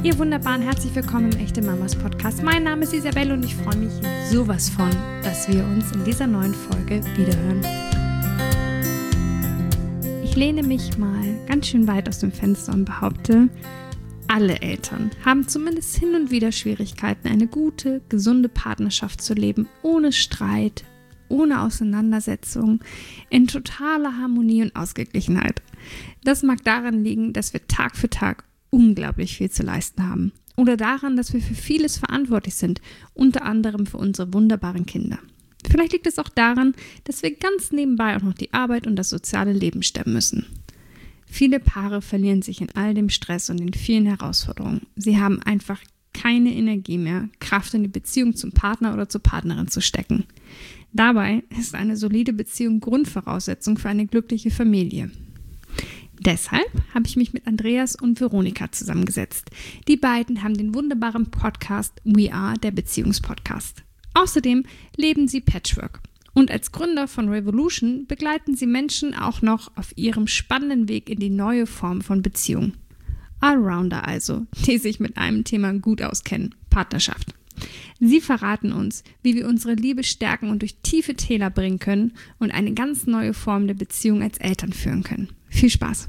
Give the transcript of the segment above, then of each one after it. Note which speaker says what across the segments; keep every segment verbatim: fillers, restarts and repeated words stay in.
Speaker 1: Ihr Wunderbaren, herzlich willkommen im Echte Mamas Podcast. Mein Name ist Isabelle und ich freue mich sowas von, dass wir uns in dieser neuen Folge wiederhören. Ich lehne mich mal ganz schön weit aus dem Fenster und behaupte, alle Eltern haben zumindest hin und wieder Schwierigkeiten, eine gute, gesunde Partnerschaft zu leben, ohne Streit, ohne Auseinandersetzung, in totaler Harmonie und Ausgeglichenheit. Das mag daran liegen, dass wir Tag für Tag unglaublich viel zu leisten haben. Oder daran, dass wir für vieles verantwortlich sind, unter anderem für unsere wunderbaren Kinder. Vielleicht liegt es auch daran, dass wir ganz nebenbei auch noch die Arbeit und das soziale Leben stemmen müssen. Viele Paare verlieren sich in all dem Stress und den vielen Herausforderungen. Sie haben einfach keine Energie mehr, Kraft in die Beziehung zum Partner oder zur Partnerin zu stecken. Dabei ist eine solide Beziehung Grundvoraussetzung für eine glückliche Familie. Deshalb habe ich mich mit Andreas und Veronika zusammengesetzt. Die beiden haben den wunderbaren Podcast We Are, der Beziehungspodcast. Außerdem leben sie Patchwork. Und als Gründer von Revolution begleiten sie Menschen auch noch auf ihrem spannenden Weg in die neue Form von Beziehung. Allrounder also, die sich mit einem Thema gut auskennen, Partnerschaft. Sie verraten uns, wie wir unsere Liebe stärken und durch tiefe Täler bringen können und eine ganz neue Form der Beziehung als Eltern führen können. Viel Spaß!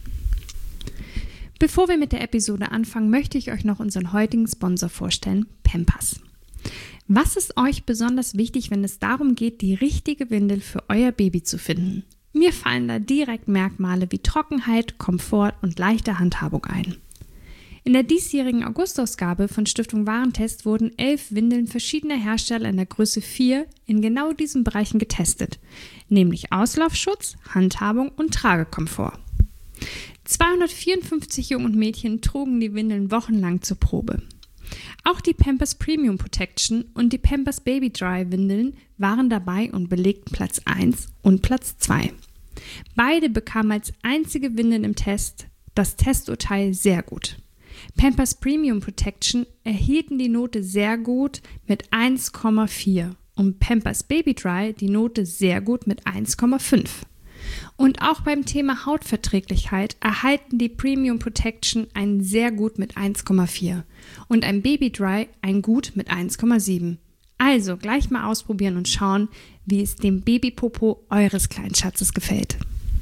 Speaker 1: Bevor wir mit der Episode anfangen, möchte ich euch noch unseren heutigen Sponsor vorstellen, Pampers. Was ist euch besonders wichtig, wenn es darum geht, die richtige Windel für euer Baby zu finden? Mir fallen da direkt Merkmale wie Trockenheit, Komfort und leichte Handhabung ein. In der diesjährigen August-Ausgabe von Stiftung Warentest wurden elf Windeln verschiedener Hersteller in der Größe vier in genau diesen Bereichen getestet, nämlich Auslaufschutz, Handhabung und Tragekomfort. zweihundertvierundfünfzig Jungen und Mädchen trugen die Windeln wochenlang zur Probe. Auch die Pampers Premium Protection und die Pampers Baby Dry Windeln waren dabei und belegten Platz eins und Platz zwei. Beide bekamen als einzige Windeln im Test das Testurteil sehr gut. Pampers Premium Protection erhielten die Note sehr gut mit eins Komma vier und Pampers Baby Dry die Note sehr gut mit eins Komma fünf. Und auch beim Thema Hautverträglichkeit erhalten die Premium Protection ein sehr gut mit eins Komma vier und ein Baby Dry ein gut mit eins Komma sieben. Also gleich mal ausprobieren und schauen, wie es dem Babypopo eures kleinen Schatzes gefällt.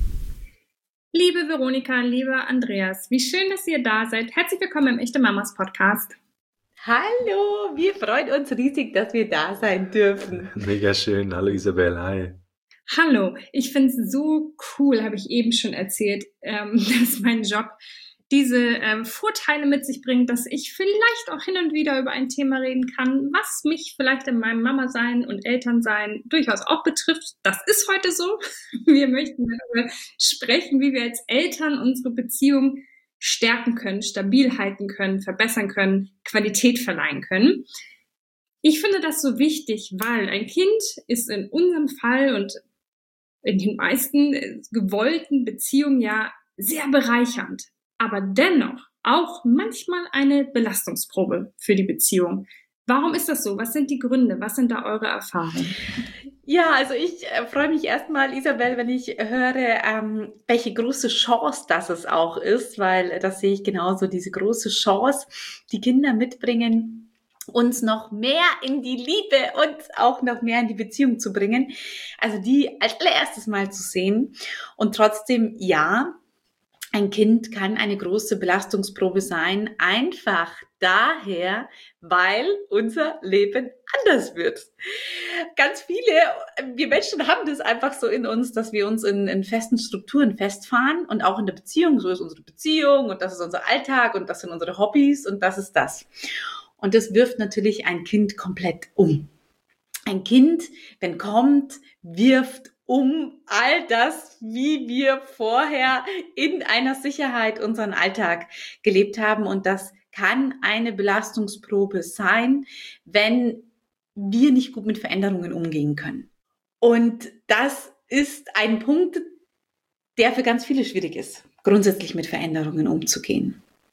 Speaker 1: Liebe Veronika, lieber Andreas, wie schön, dass ihr da seid. Herzlich willkommen im Echte Mamas Podcast.
Speaker 2: Hallo, wir freuen uns riesig, dass wir da sein dürfen.
Speaker 3: Mega schön. Hallo Isabel, hi.
Speaker 1: Hallo, ich finde es so cool, habe ich eben schon erzählt, ähm, dass mein Job diese ähm, Vorteile mit sich bringt, dass ich vielleicht auch hin und wieder über ein Thema reden kann, was mich vielleicht in meinem Mama-Sein und Elternsein durchaus auch betrifft. Das ist heute so. Wir möchten darüber sprechen, wie wir als Eltern unsere Beziehung stärken können, stabil halten können, verbessern können, Qualität verleihen können. Ich finde das so wichtig, weil ein Kind ist in unserem Fall und in den meisten gewollten Beziehungen ja sehr bereichernd, aber dennoch auch manchmal eine Belastungsprobe für die Beziehung. Warum ist das so? Was sind die Gründe? Was sind da eure Erfahrungen?
Speaker 2: Ja, also ich äh, freue mich erstmal, Isabel, wenn ich höre, ähm, welche große Chance das es auch ist, weil das sehe ich genauso, diese große Chance, die Kinder mitbringen, uns noch mehr in die Liebe und auch noch mehr in die Beziehung zu bringen. Also die als allererstes mal zu sehen. Und trotzdem, ja, ein Kind kann eine große Belastungsprobe sein, einfach daher, weil unser Leben anders wird. Ganz viele, wir Menschen haben das einfach so in uns, dass wir uns in, in festen Strukturen festfahren und auch in der Beziehung, so ist unsere Beziehung und das ist unser Alltag und das sind unsere Hobbys und das ist das. Und das wirft natürlich ein Kind komplett um. Ein Kind, wenn kommt, wirft um all das, wie wir vorher in einer Sicherheit unseren Alltag gelebt haben. Und das kann eine Belastungsprobe sein, wenn wir nicht gut mit Veränderungen umgehen können. Und das ist ein Punkt, der für ganz viele schwierig ist, grundsätzlich mit Veränderungen umzugehen.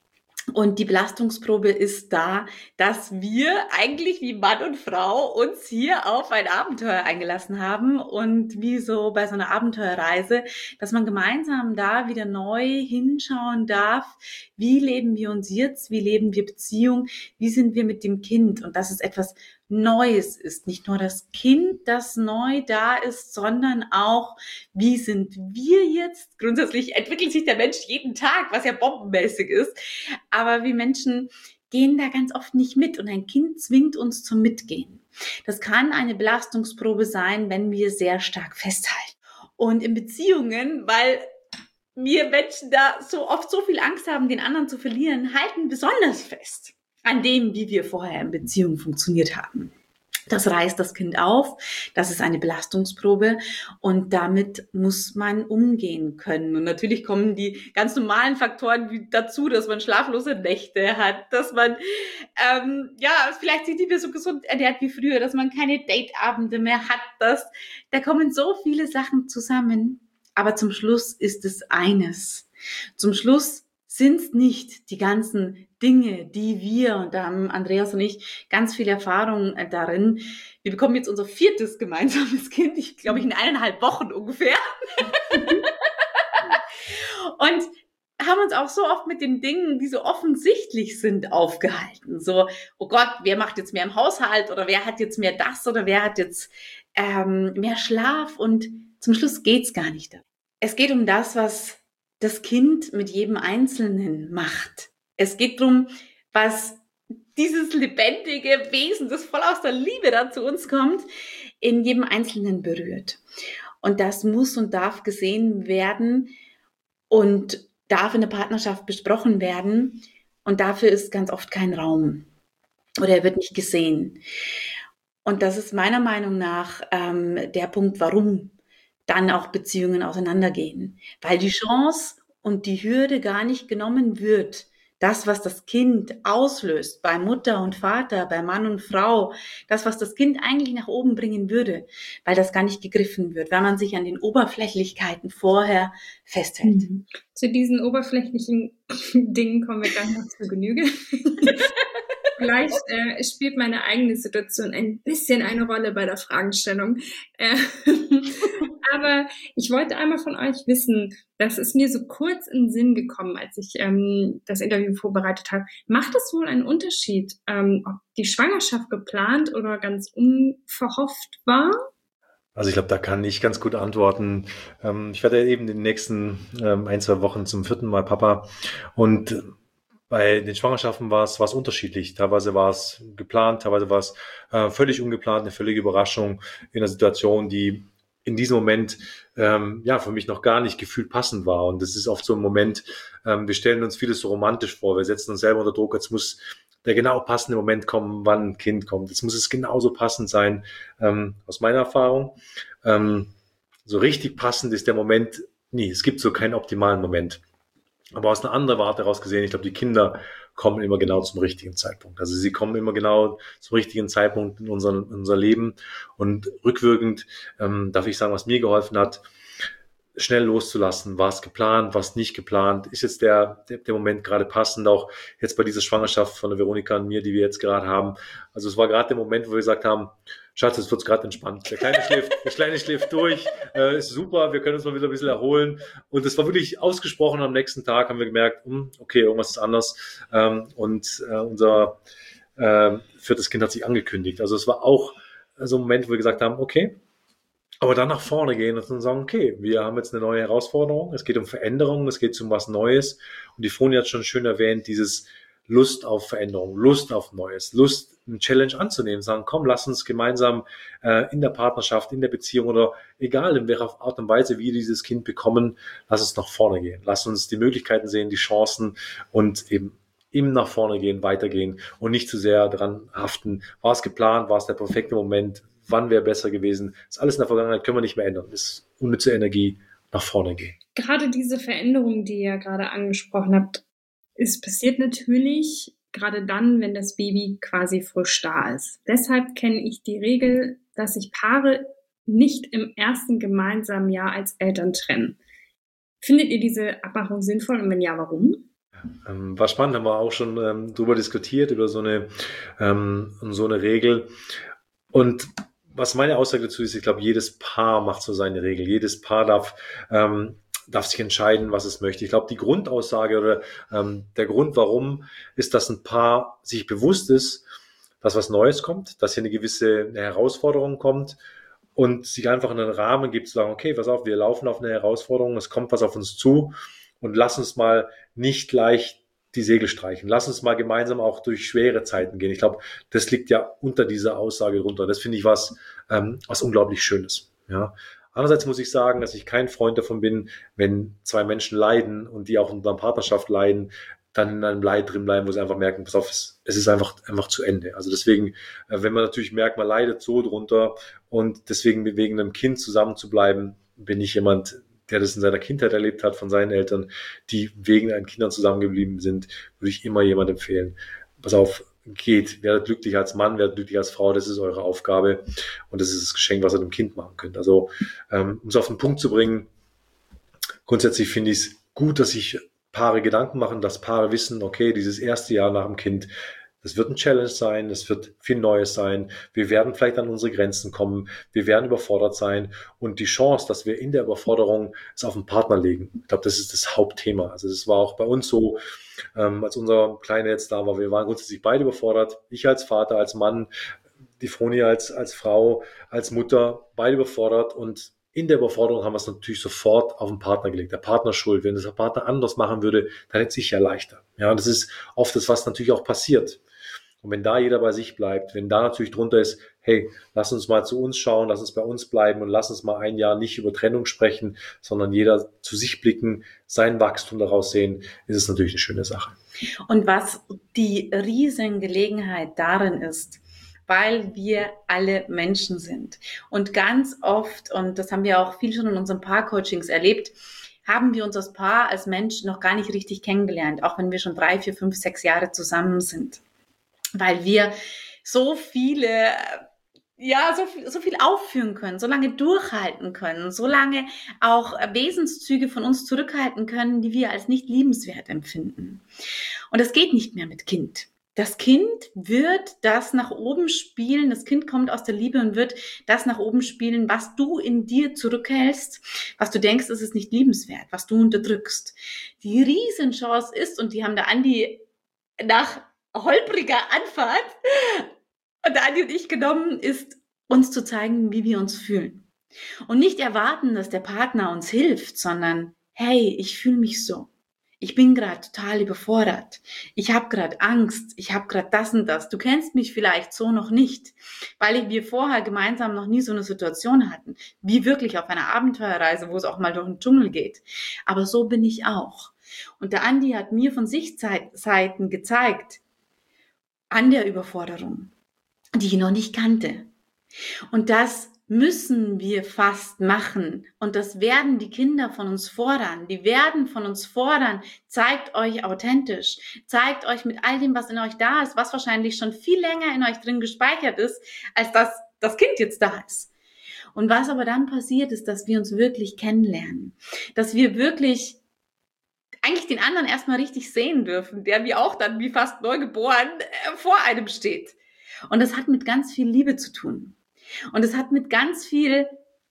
Speaker 2: Und die Belastungsprobe ist da, dass wir eigentlich wie Mann und Frau uns hier auf ein Abenteuer eingelassen haben und wie so bei so einer Abenteuerreise, dass man gemeinsam da wieder neu hinschauen darf, wie leben wir uns jetzt, wie leben wir Beziehung, wie sind wir mit dem Kind und dass es etwas Neues ist. Nicht nur das Kind, das neu da ist, sondern auch, wie sind wir jetzt? Grundsätzlich entwickelt sich der Mensch jeden Tag, was ja bombenmäßig ist. Aber wir Menschen gehen da ganz oft nicht mit und ein Kind zwingt uns zum Mitgehen. Das kann eine Belastungsprobe sein, wenn wir sehr stark festhalten. Und in Beziehungen, weil wir Menschen da so oft so viel Angst haben, den anderen zu verlieren, halten besonders fest an dem, wie wir vorher in Beziehung funktioniert haben. Das reißt das Kind auf, das ist eine Belastungsprobe und damit muss man umgehen können. Und natürlich kommen die ganz normalen Faktoren dazu, dass man schlaflose Nächte hat, dass man ähm, ja vielleicht sich nicht mehr so gesund ernährt wie früher, dass man keine Dateabende mehr hat. Dass, da kommen so viele Sachen zusammen, aber zum Schluss ist es eines. Zum Schluss sind es nicht die ganzen Dinge, die wir, und da haben Andreas und ich ganz viel Erfahrung darin, wir bekommen jetzt unser viertes gemeinsames Kind, ich glaube ich in eineinhalb Wochen ungefähr. Und haben uns auch so oft mit den Dingen, die so offensichtlich sind, aufgehalten. So, oh Gott, wer macht jetzt mehr im Haushalt oder wer hat jetzt mehr das oder wer hat jetzt ähm, mehr Schlaf? Und zum Schluss geht's gar nicht darum. Es geht um das, was das Kind mit jedem Einzelnen macht. Es geht darum, was dieses lebendige Wesen, das voll aus der Liebe da zu uns kommt, in jedem Einzelnen berührt. Und das muss und darf gesehen werden und darf in der Partnerschaft besprochen werden. Und dafür ist ganz oft kein Raum oder er wird nicht gesehen. Und das ist meiner Meinung nach ähm, der Punkt, warum dann auch Beziehungen auseinandergehen. Weil die Chance und die Hürde gar nicht genommen wird, das, was das Kind auslöst, bei Mutter und Vater, bei Mann und Frau, das, was das Kind eigentlich nach oben bringen würde, weil das gar nicht gegriffen wird, weil man sich an den Oberflächlichkeiten vorher festhält.
Speaker 1: Mhm. Zu diesen oberflächlichen Dingen kommen wir gleich noch zu Genüge. Vielleicht äh, spielt meine eigene Situation ein bisschen eine Rolle bei der Fragestellung. Äh, aber ich wollte einmal von euch wissen, das ist mir so kurz in den Sinn gekommen, als ich ähm, das Interview vorbereitet habe. Macht es wohl einen Unterschied, ähm, ob die Schwangerschaft geplant oder ganz unverhofft war?
Speaker 3: Also ich glaube, da kann ich ganz gut antworten. Ähm, ich werde eben in den nächsten ähm, ein, zwei Wochen zum vierten Mal Papa und bei den Schwangerschaften war es, war es unterschiedlich. Teilweise war es geplant, teilweise war es äh, völlig ungeplant, eine völlige Überraschung in einer Situation, die in diesem Moment ähm, ja für mich noch gar nicht gefühlt passend war. Und das ist oft so ein Moment, ähm, wir stellen uns vieles so romantisch vor, wir setzen uns selber unter Druck, jetzt muss der genau passende Moment kommen, wann ein Kind kommt. Jetzt muss es genauso passend sein, ähm, aus meiner Erfahrung. Ähm, so richtig passend ist der Moment nie. Es gibt so keinen optimalen Moment. Aber aus einer anderen Warte heraus gesehen, ich glaube, die Kinder kommen immer genau zum richtigen Zeitpunkt. Also sie kommen immer genau zum richtigen Zeitpunkt in, unseren, in unser Leben. Und rückwirkend ähm, darf ich sagen, was mir geholfen hat, schnell loszulassen. War es geplant, war es nicht geplant? Ist jetzt der, der, der Moment gerade passend? Auch jetzt bei dieser Schwangerschaft von der Veronika und mir, die wir jetzt gerade haben. Also es war gerade der Moment, wo wir gesagt haben, Schatz, jetzt wird's gerade entspannt. Der Kleine schläft, der Kleine schläft durch, äh, ist super, wir können uns mal wieder ein bisschen erholen. Und das war wirklich ausgesprochen. Am nächsten Tag haben wir gemerkt, hm, okay, irgendwas ist anders. Ähm, und äh, unser äh, viertes Kind hat sich angekündigt. Also es war auch so ein Moment, wo wir gesagt haben, okay, aber dann nach vorne gehen und dann sagen, okay, wir haben jetzt eine neue Herausforderung, es geht um Veränderung, es geht um was Neues. Und die Froni hat schon schön erwähnt, dieses Lust auf Veränderung, Lust auf Neues, Lust, eine Challenge anzunehmen, sagen, komm, lass uns gemeinsam äh, in der Partnerschaft, in der Beziehung oder egal in welcher Art und Weise wir dieses Kind bekommen, lass uns nach vorne gehen. Lass uns die Möglichkeiten sehen, die Chancen und eben im nach vorne gehen, weitergehen und nicht zu sehr dran haften. War es geplant, war es der perfekte Moment, wann wäre besser gewesen? Das ist alles in der Vergangenheit, können wir nicht mehr ändern. Das ist unnütze Energie, nach vorne gehen.
Speaker 1: Gerade diese Veränderung, die ihr gerade angesprochen habt, es passiert natürlich gerade dann, wenn das Baby quasi frisch da ist. Deshalb kenne ich die Regel, dass sich Paare nicht im ersten gemeinsamen Jahr als Eltern trennen. Findet ihr diese Abmachung sinnvoll und wenn ja, warum?
Speaker 3: Ähm, war spannend, haben wir auch schon ähm, drüber diskutiert, über so eine, ähm, so eine Regel. Und was meine Aussage dazu ist, ich glaube, jedes Paar macht so seine Regel. Jedes Paar darf, ähm, darf sich entscheiden, was es möchte. Ich glaube, die Grundaussage oder ähm, der Grund, warum, ist, dass ein Paar sich bewusst ist, dass was Neues kommt, dass hier eine gewisse eine Herausforderung kommt und sich einfach einen Rahmen gibt, zu sagen, okay, pass auf, wir laufen auf eine Herausforderung, es kommt was auf uns zu und lass uns mal nicht gleich die Segel streichen. Lass uns mal gemeinsam auch durch schwere Zeiten gehen. Ich glaube, das liegt ja unter dieser Aussage drunter. Das finde ich was, ähm, was unglaublich Schönes. Ja. Andererseits muss ich sagen, dass ich kein Freund davon bin, wenn zwei Menschen leiden und die auch in einer Partnerschaft leiden, dann in einem Leid drin bleiben, wo sie einfach merken, pass auf, es, es ist einfach, einfach zu Ende. Also deswegen, äh, wenn man natürlich merkt, man leidet so drunter und deswegen wegen einem Kind zusammen zu bleiben, bin ich jemand, der das in seiner Kindheit erlebt hat von seinen Eltern, die wegen ihren Kindern zusammengeblieben sind, würde ich immer jemand empfehlen. Pass auf, geht, werdet glücklich als Mann, werdet glücklich als Frau, das ist eure Aufgabe und das ist das Geschenk, was ihr dem Kind machen könnt. Also, ähm, um es auf den Punkt zu bringen, grundsätzlich finde ich es gut, dass sich Paare Gedanken machen, dass Paare wissen, okay, dieses erste Jahr nach dem Kind, das wird ein Challenge sein, es wird viel Neues sein, wir werden vielleicht an unsere Grenzen kommen, wir werden überfordert sein und die Chance, dass wir in der Überforderung es auf den Partner legen, ich glaube, das ist das Hauptthema. Also das war auch bei uns so, ähm, als unser Kleiner jetzt da war, wir waren grundsätzlich beide überfordert, ich als Vater, als Mann, die Froni als, als Frau, als Mutter, beide überfordert und in der Überforderung haben wir es natürlich sofort auf den Partner gelegt. Der Partner schuld. Wenn das der Partner anders machen würde, dann hätte es sich ja leichter. Ja, und das ist oft das, was natürlich auch passiert. Und wenn da jeder bei sich bleibt, wenn da natürlich drunter ist, hey, lass uns mal zu uns schauen, lass uns bei uns bleiben und lass uns mal ein Jahr nicht über Trennung sprechen, sondern jeder zu sich blicken, sein Wachstum daraus sehen, ist es natürlich eine schöne Sache.
Speaker 2: Und was die Riesengelegenheit darin ist, weil wir alle Menschen sind. Und ganz oft, und das haben wir auch viel schon in unseren Paar-Coachings erlebt, haben wir uns als Paar, als Mensch noch gar nicht richtig kennengelernt, auch wenn wir schon drei, vier, fünf, sechs Jahre zusammen sind. Weil wir so viele, ja, so viel, so viel aufführen können, so lange durchhalten können, so lange auch Wesenszüge von uns zurückhalten können, die wir als nicht liebenswert empfinden. Und das geht nicht mehr mit Kind. Das Kind wird das nach oben spielen, das Kind kommt aus der Liebe und wird das nach oben spielen, was du in dir zurückhältst, was du denkst, es ist nicht liebenswert, was du unterdrückst. Die Riesenchance ist, und die haben der Andi nach holpriger Anfahrt und der Andi und ich genommen, ist, uns zu zeigen, wie wir uns fühlen. Und nicht erwarten, dass der Partner uns hilft, sondern, hey, ich fühle mich so. Ich bin gerade total überfordert. Ich habe gerade Angst. Ich habe gerade das und das. Du kennst mich vielleicht so noch nicht, weil wir vorher gemeinsam noch nie so eine Situation hatten, wie wirklich auf einer Abenteuerreise, wo es auch mal durch den Dschungel geht. Aber so bin ich auch. Und der Andi hat mir von Sichtseiten gezeigt, an der Überforderung, die ich noch nicht kannte. Und das müssen wir fast machen. Und das werden die Kinder von uns fordern. Die werden von uns fordern, zeigt euch authentisch. Zeigt euch mit all dem, was in euch da ist, was wahrscheinlich schon viel länger in euch drin gespeichert ist, als dass das Kind jetzt da ist. Und was aber dann passiert, ist, dass wir uns wirklich kennenlernen. Dass wir wirklich eigentlich den anderen erstmal richtig sehen dürfen, der wie auch dann wie fast neugeboren äh, vor einem steht. Und das hat mit ganz viel Liebe zu tun. Und es hat mit ganz viel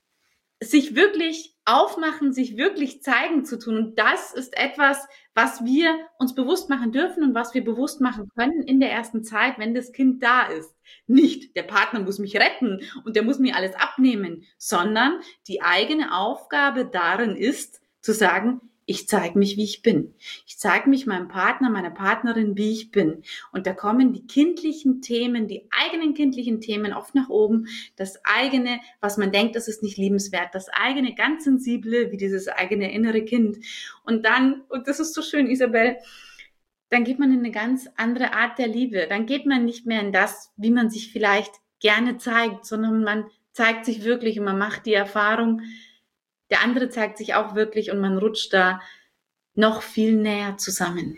Speaker 2: sich wirklich aufmachen, sich wirklich zeigen zu tun. Und das ist etwas, was wir uns bewusst machen dürfen und was wir bewusst machen können in der ersten Zeit, wenn das Kind da ist. Nicht, der Partner muss mich retten und der muss mir alles abnehmen, sondern die eigene Aufgabe darin ist, zu sagen, ich zeige mich, wie ich bin. Ich zeige mich meinem Partner, meiner Partnerin, wie ich bin. Und da kommen die kindlichen Themen, die eigenen kindlichen Themen oft nach oben. Das eigene, was man denkt, das ist nicht liebenswert. Das eigene, ganz sensible, wie dieses eigene innere Kind. Und dann, und das ist so schön, Isabel, dann geht man in eine ganz andere Art der Liebe. Dann geht man nicht mehr in das, wie man sich vielleicht gerne zeigt, sondern man zeigt sich wirklich und man macht die Erfahrung, der andere zeigt sich auch wirklich und man rutscht da noch viel näher zusammen.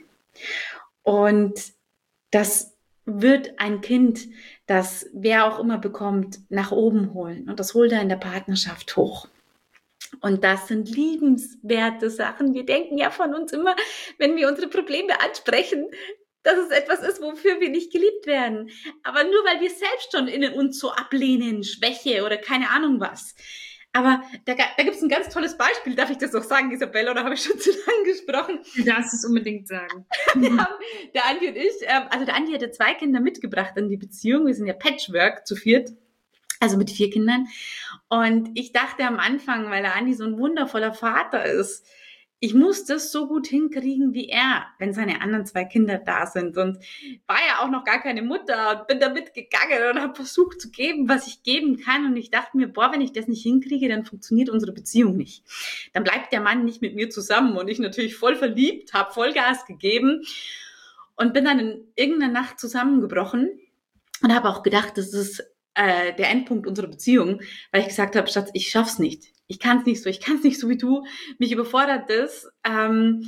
Speaker 2: Und das wird ein Kind, das wer auch immer bekommt, nach oben holen. Und das holt er in der Partnerschaft hoch. Und das sind liebenswerte Sachen. Wir denken ja von uns immer, wenn wir unsere Probleme ansprechen, dass es etwas ist, wofür wir nicht geliebt werden. Aber nur weil wir selbst schon in uns so ablehnen, Schwäche oder keine Ahnung was. Aber da, da gibt es ein ganz tolles Beispiel. Darf ich das noch sagen, Isabella, oder habe ich schon zu lange gesprochen?
Speaker 1: Du darfst es unbedingt sagen.
Speaker 2: Wir haben, der Andi und ich, ähm, also der Andi hatte zwei Kinder mitgebracht in die Beziehung. Wir sind ja Patchwork zu viert, also mit vier Kindern. Und ich dachte am Anfang, weil der Andi so ein wundervoller Vater ist, ich muss das so gut hinkriegen wie er, wenn seine anderen zwei Kinder da sind. Und war ja auch noch gar keine Mutter und bin da mitgegangen und habe versucht zu geben, was ich geben kann. Und ich dachte mir, boah, wenn ich das nicht hinkriege, dann funktioniert unsere Beziehung nicht. Dann bleibt der Mann nicht mit mir zusammen. Und ich natürlich voll verliebt, habe Vollgas gegeben und bin dann in irgendeiner Nacht zusammengebrochen und habe auch gedacht, das ist äh, der Endpunkt unserer Beziehung, weil ich gesagt habe, Schatz, ich schaff's nicht. Ich kann es nicht so, ich kann es nicht so wie du. Mich überfordert das. Ähm,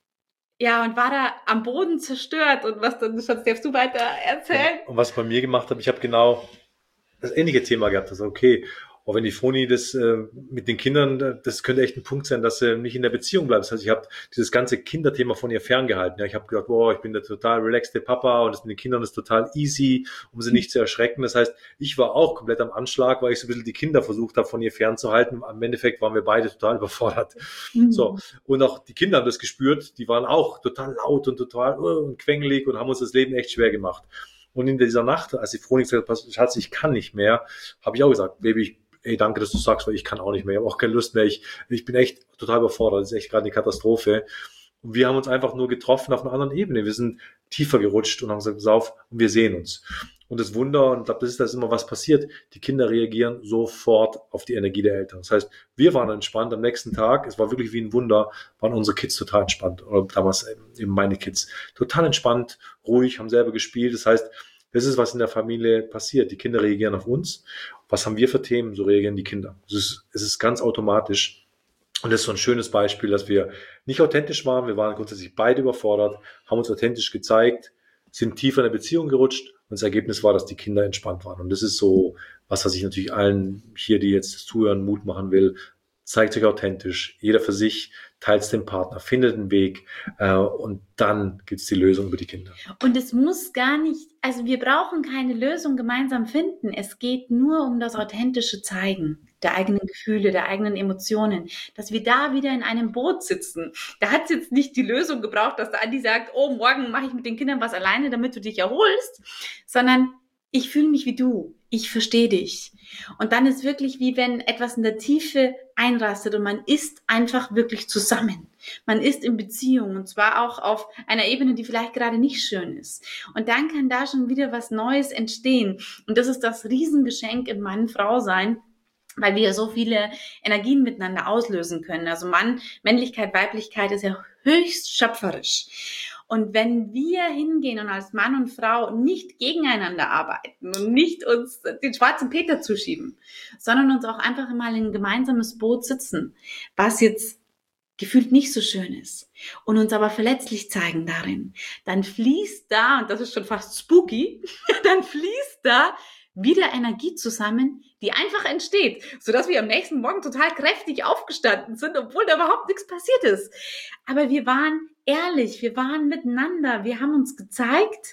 Speaker 2: ja, und war da am Boden zerstört. Und was dann, Schatz, darfst du weiter erzählen?
Speaker 3: Und was ich bei mir gemacht habe, ich habe genau das ähnliche Thema gehabt. Also okay, auch wenn die Froni das äh, mit den Kindern, das könnte echt ein Punkt sein, dass sie nicht in der Beziehung bleibt. Das heißt, ich habe dieses ganze Kinderthema von ihr ferngehalten. Ja, ich habe gedacht, boah, ich bin der total relaxte Papa und das mit den Kindern ist total easy, um sie nicht zu erschrecken. Das heißt, ich war auch komplett am Anschlag, weil ich so ein bisschen die Kinder versucht habe, von ihr fernzuhalten. Im Endeffekt waren wir beide total überfordert. Mhm. So. Und auch die Kinder haben das gespürt. Die waren auch total laut und total uh, und quengelig und haben uns das Leben echt schwer gemacht. Und in dieser Nacht, als die Froni gesagt hat, Schatz, ich kann nicht mehr, habe ich auch gesagt, Baby, ich ey, danke, dass du sagst, weil ich kann auch nicht mehr, ich habe auch keine Lust mehr, ich, ich bin echt total überfordert, das ist echt gerade eine Katastrophe. Und wir haben uns einfach nur getroffen auf einer anderen Ebene, wir sind tiefer gerutscht und haben gesagt, pass auf, und wir sehen uns. Und das Wunder, und ich glaube, das ist das immer, was passiert, die Kinder reagieren sofort auf die Energie der Eltern. Das heißt, wir waren entspannt am nächsten Tag, es war wirklich wie ein Wunder, waren unsere Kids total entspannt, oder damals eben meine Kids, total entspannt, ruhig, haben selber gespielt, das heißt, das ist, was in der Familie passiert. Die Kinder reagieren auf uns. Was haben wir für Themen? So reagieren die Kinder. Es ist, es ist ganz automatisch. Und das ist so ein schönes Beispiel, dass wir nicht authentisch waren. Wir waren grundsätzlich beide überfordert, haben uns authentisch gezeigt, sind tiefer in der Beziehung gerutscht. Und das Ergebnis war, dass die Kinder entspannt waren. Und das ist so was, was ich natürlich allen hier, die jetzt das Zuhören, Mut machen will. Zeigt euch authentisch, jeder für sich, teilt den Partner, findet einen Weg äh, und dann gibt's die Lösung über die Kinder.
Speaker 2: Und es muss gar nicht, also wir brauchen keine Lösung gemeinsam finden. Es geht nur um das authentische Zeigen der eigenen Gefühle, der eigenen Emotionen, dass wir da wieder in einem Boot sitzen. Da hat's jetzt nicht die Lösung gebraucht, dass der Andi sagt, oh, morgen mache ich mit den Kindern was alleine, damit du dich erholst, sondern ich fühle mich wie du, ich verstehe dich. Und dann ist wirklich wie wenn etwas in der Tiefe einrastet und man ist einfach wirklich zusammen. Man ist in Beziehung und zwar auch auf einer Ebene, die vielleicht gerade nicht schön ist. Und dann kann da schon wieder was Neues entstehen. Und das ist das Riesengeschenk im Mann-Frau-Sein, weil wir so viele Energien miteinander auslösen können. Also Mann, Männlichkeit, Weiblichkeit ist ja höchst schöpferisch. Und wenn wir hingehen und als Mann und Frau nicht gegeneinander arbeiten und nicht uns den schwarzen Peter zuschieben, sondern uns auch einfach mal in ein gemeinsames Boot sitzen, was jetzt gefühlt nicht so schön ist und uns aber verletzlich zeigen darin, dann fließt da, und das ist schon fast spooky, dann fließt da wieder Energie zusammen, die einfach entsteht, sodass wir am nächsten Morgen total kräftig aufgestanden sind, obwohl da überhaupt nichts passiert ist. Aber wir waren ehrlich, wir waren miteinander, wir haben uns gezeigt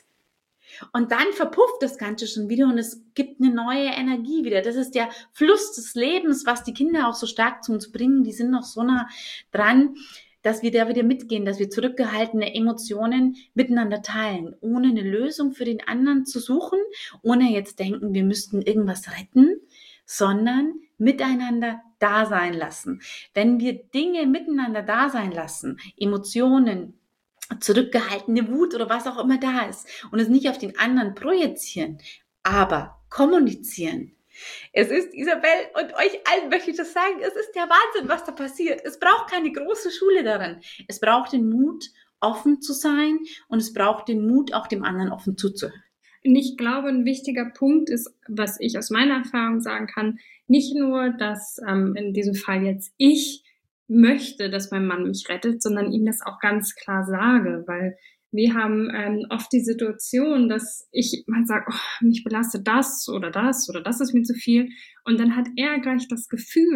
Speaker 2: und dann verpufft das Ganze schon wieder und es gibt eine neue Energie wieder. Das ist der Fluss des Lebens, was die Kinder auch so stark zu uns bringen. Die sind noch so nah dran, dass wir da wieder mitgehen, dass wir zurückgehaltene Emotionen miteinander teilen, ohne eine Lösung für den anderen zu suchen, ohne jetzt denken, wir müssten irgendwas retten, sondern miteinander da sein lassen. Wenn wir Dinge miteinander da sein lassen, Emotionen, zurückgehaltene Wut oder was auch immer da ist und es nicht auf den anderen projizieren, aber kommunizieren. Es ist, Isabel, und euch allen möchte ich das sagen, es ist der Wahnsinn, was da passiert. Es braucht keine große Schule darin. Es braucht den Mut, offen zu sein und es braucht den Mut, auch dem anderen offen zuzuhören.
Speaker 1: Und ich glaube, ein wichtiger Punkt ist, was ich aus meiner Erfahrung sagen kann, nicht nur, dass ähm, in diesem Fall jetzt ich möchte, dass mein Mann mich rettet, sondern ihm das auch ganz klar sage, weil wir haben ähm, oft die Situation, dass ich mal sage, oh, mich belastet das oder das oder das ist mir zu viel und dann hat er gleich das Gefühl,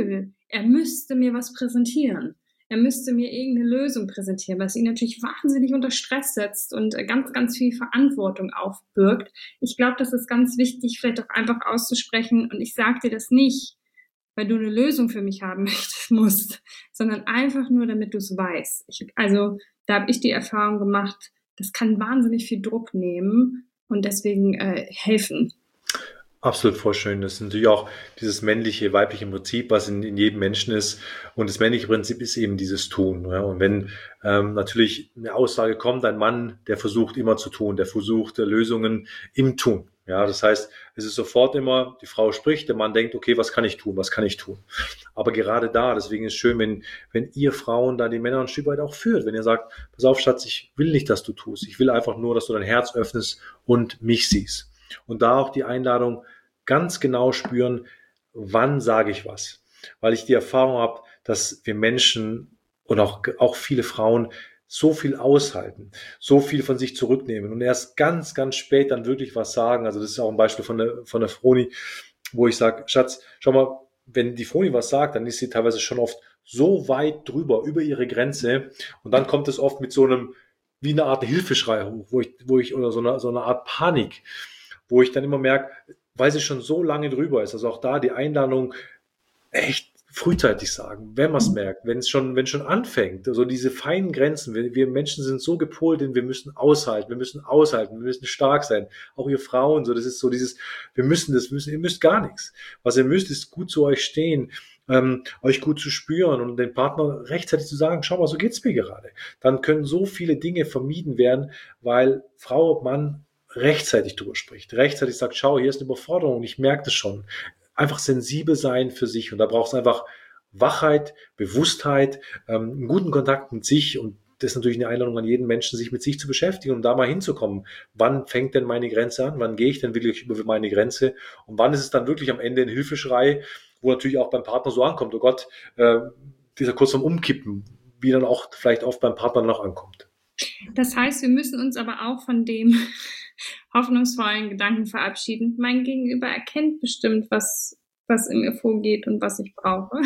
Speaker 1: er müsste mir was präsentieren. Er müsste mir irgendeine Lösung präsentieren, was ihn natürlich wahnsinnig unter Stress setzt und ganz, ganz viel Verantwortung aufbürgt. Ich glaube, das ist ganz wichtig, vielleicht auch einfach auszusprechen. Und ich sage dir das nicht, weil du eine Lösung für mich haben möchtest, musst, sondern einfach nur, damit du es weißt. Ich, also da habe ich die Erfahrung gemacht, das kann wahnsinnig viel Druck nehmen und deswegen äh, helfen.
Speaker 3: Absolut vorstellen. Das ist natürlich auch dieses männliche, weibliche Prinzip, was in, in jedem Menschen ist. Und das männliche Prinzip ist eben dieses Tun. Ja. Und wenn ähm, natürlich eine Aussage kommt, ein Mann, der versucht immer zu tun, der versucht äh, Lösungen im Tun. Ja, das heißt, es ist sofort immer, die Frau spricht, der Mann denkt, okay, was kann ich tun, was kann ich tun? Aber gerade da, deswegen ist es schön, wenn, wenn ihr Frauen da die Männer ein Stück weit auch führt, wenn ihr sagt, pass auf, Schatz, ich will nicht, dass du tust. Ich will einfach nur, dass du dein Herz öffnest und mich siehst. Und da auch die Einladung, ganz genau spüren, wann sage ich was. Weil ich die Erfahrung habe, dass wir Menschen und auch, auch viele Frauen so viel aushalten, so viel von sich zurücknehmen und erst ganz, ganz spät dann wirklich was sagen. Also das ist auch ein Beispiel von der, von der Froni, wo ich sage, Schatz, schau mal, wenn die Froni was sagt, dann ist sie teilweise schon oft so weit drüber, über ihre Grenze. Und dann kommt es oft mit so einem, wie eine Art Hilfeschrei hoch, wo ich, wo ich, oder so eine, so eine Art Panik, wo ich dann immer merke, weil sie schon so lange drüber ist. Also auch da die Einladung echt frühzeitig sagen, wenn man es merkt, wenn es schon, wenn es schon anfängt. Also diese feinen Grenzen. Wir, wir Menschen sind so gepolt, denn wir müssen aushalten, wir müssen aushalten, wir müssen stark sein. Auch ihr Frauen, so das ist so dieses, wir müssen das, müssen, ihr müsst gar nichts. Was ihr müsst, ist gut zu euch stehen, ähm, euch gut zu spüren und den Partner rechtzeitig zu sagen, schau mal, so geht's mir gerade. Dann können so viele Dinge vermieden werden, weil Frau und Mann rechtzeitig drüber spricht, rechtzeitig sagt, schau, hier ist eine Überforderung und ich merke das schon. Einfach sensibel sein für sich und da braucht es einfach Wachheit, Bewusstheit, ähm, einen guten Kontakt mit sich und das ist natürlich eine Einladung an jeden Menschen, sich mit sich zu beschäftigen, um da mal hinzukommen. Wann fängt denn meine Grenze an? Wann gehe ich denn wirklich über meine Grenze? Und wann ist es dann wirklich am Ende ein Hilfeschrei, wo natürlich auch beim Partner so ankommt, oh Gott, äh, dieser kurz vorm Umkippen, wie dann auch vielleicht oft beim Partner noch ankommt.
Speaker 1: Das heißt, wir müssen uns aber auch von dem hoffnungsvollen Gedanken verabschieden. Mein Gegenüber erkennt bestimmt, was, was in mir vorgeht und was ich brauche.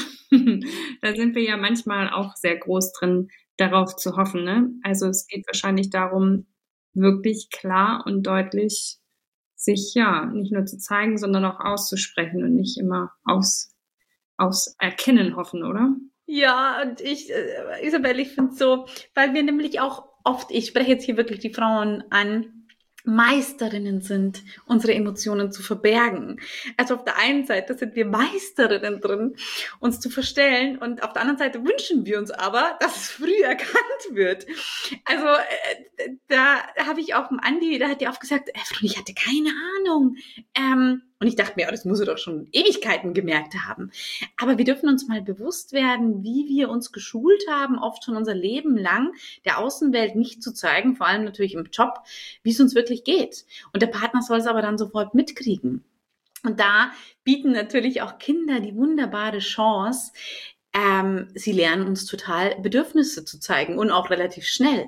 Speaker 1: Da sind wir ja manchmal auch sehr groß drin, darauf zu hoffen. Ne? Also es geht wahrscheinlich darum, wirklich klar und deutlich sich ja nicht nur zu zeigen, sondern auch auszusprechen und nicht immer aus, aufs Erkennen hoffen, oder?
Speaker 2: Ja, und ich, äh, Isabel, ich finde so, weil wir nämlich auch oft, ich spreche jetzt hier wirklich die Frauen an, Meisterinnen sind, unsere Emotionen zu verbergen. Also auf der einen Seite sind wir Meisterinnen drin, uns zu verstellen und auf der anderen Seite wünschen wir uns aber, dass es früh erkannt wird. Also äh, da habe ich auch dem Andi, da hat die oft gesagt, äh, ich hatte keine Ahnung. Ähm, und ich dachte mir, oh, das muss er doch schon Ewigkeiten gemerkt haben. Aber wir dürfen uns mal bewusst werden, wie wir uns geschult haben, oft schon unser Leben lang, der Außenwelt nicht zu zeigen, vor allem natürlich im Job, wie es uns wirklich geht. Und der Partner soll es aber dann sofort mitkriegen. Und da bieten natürlich auch Kinder die wunderbare Chance, ähm, sie lernen uns total Bedürfnisse zu zeigen und auch relativ schnell.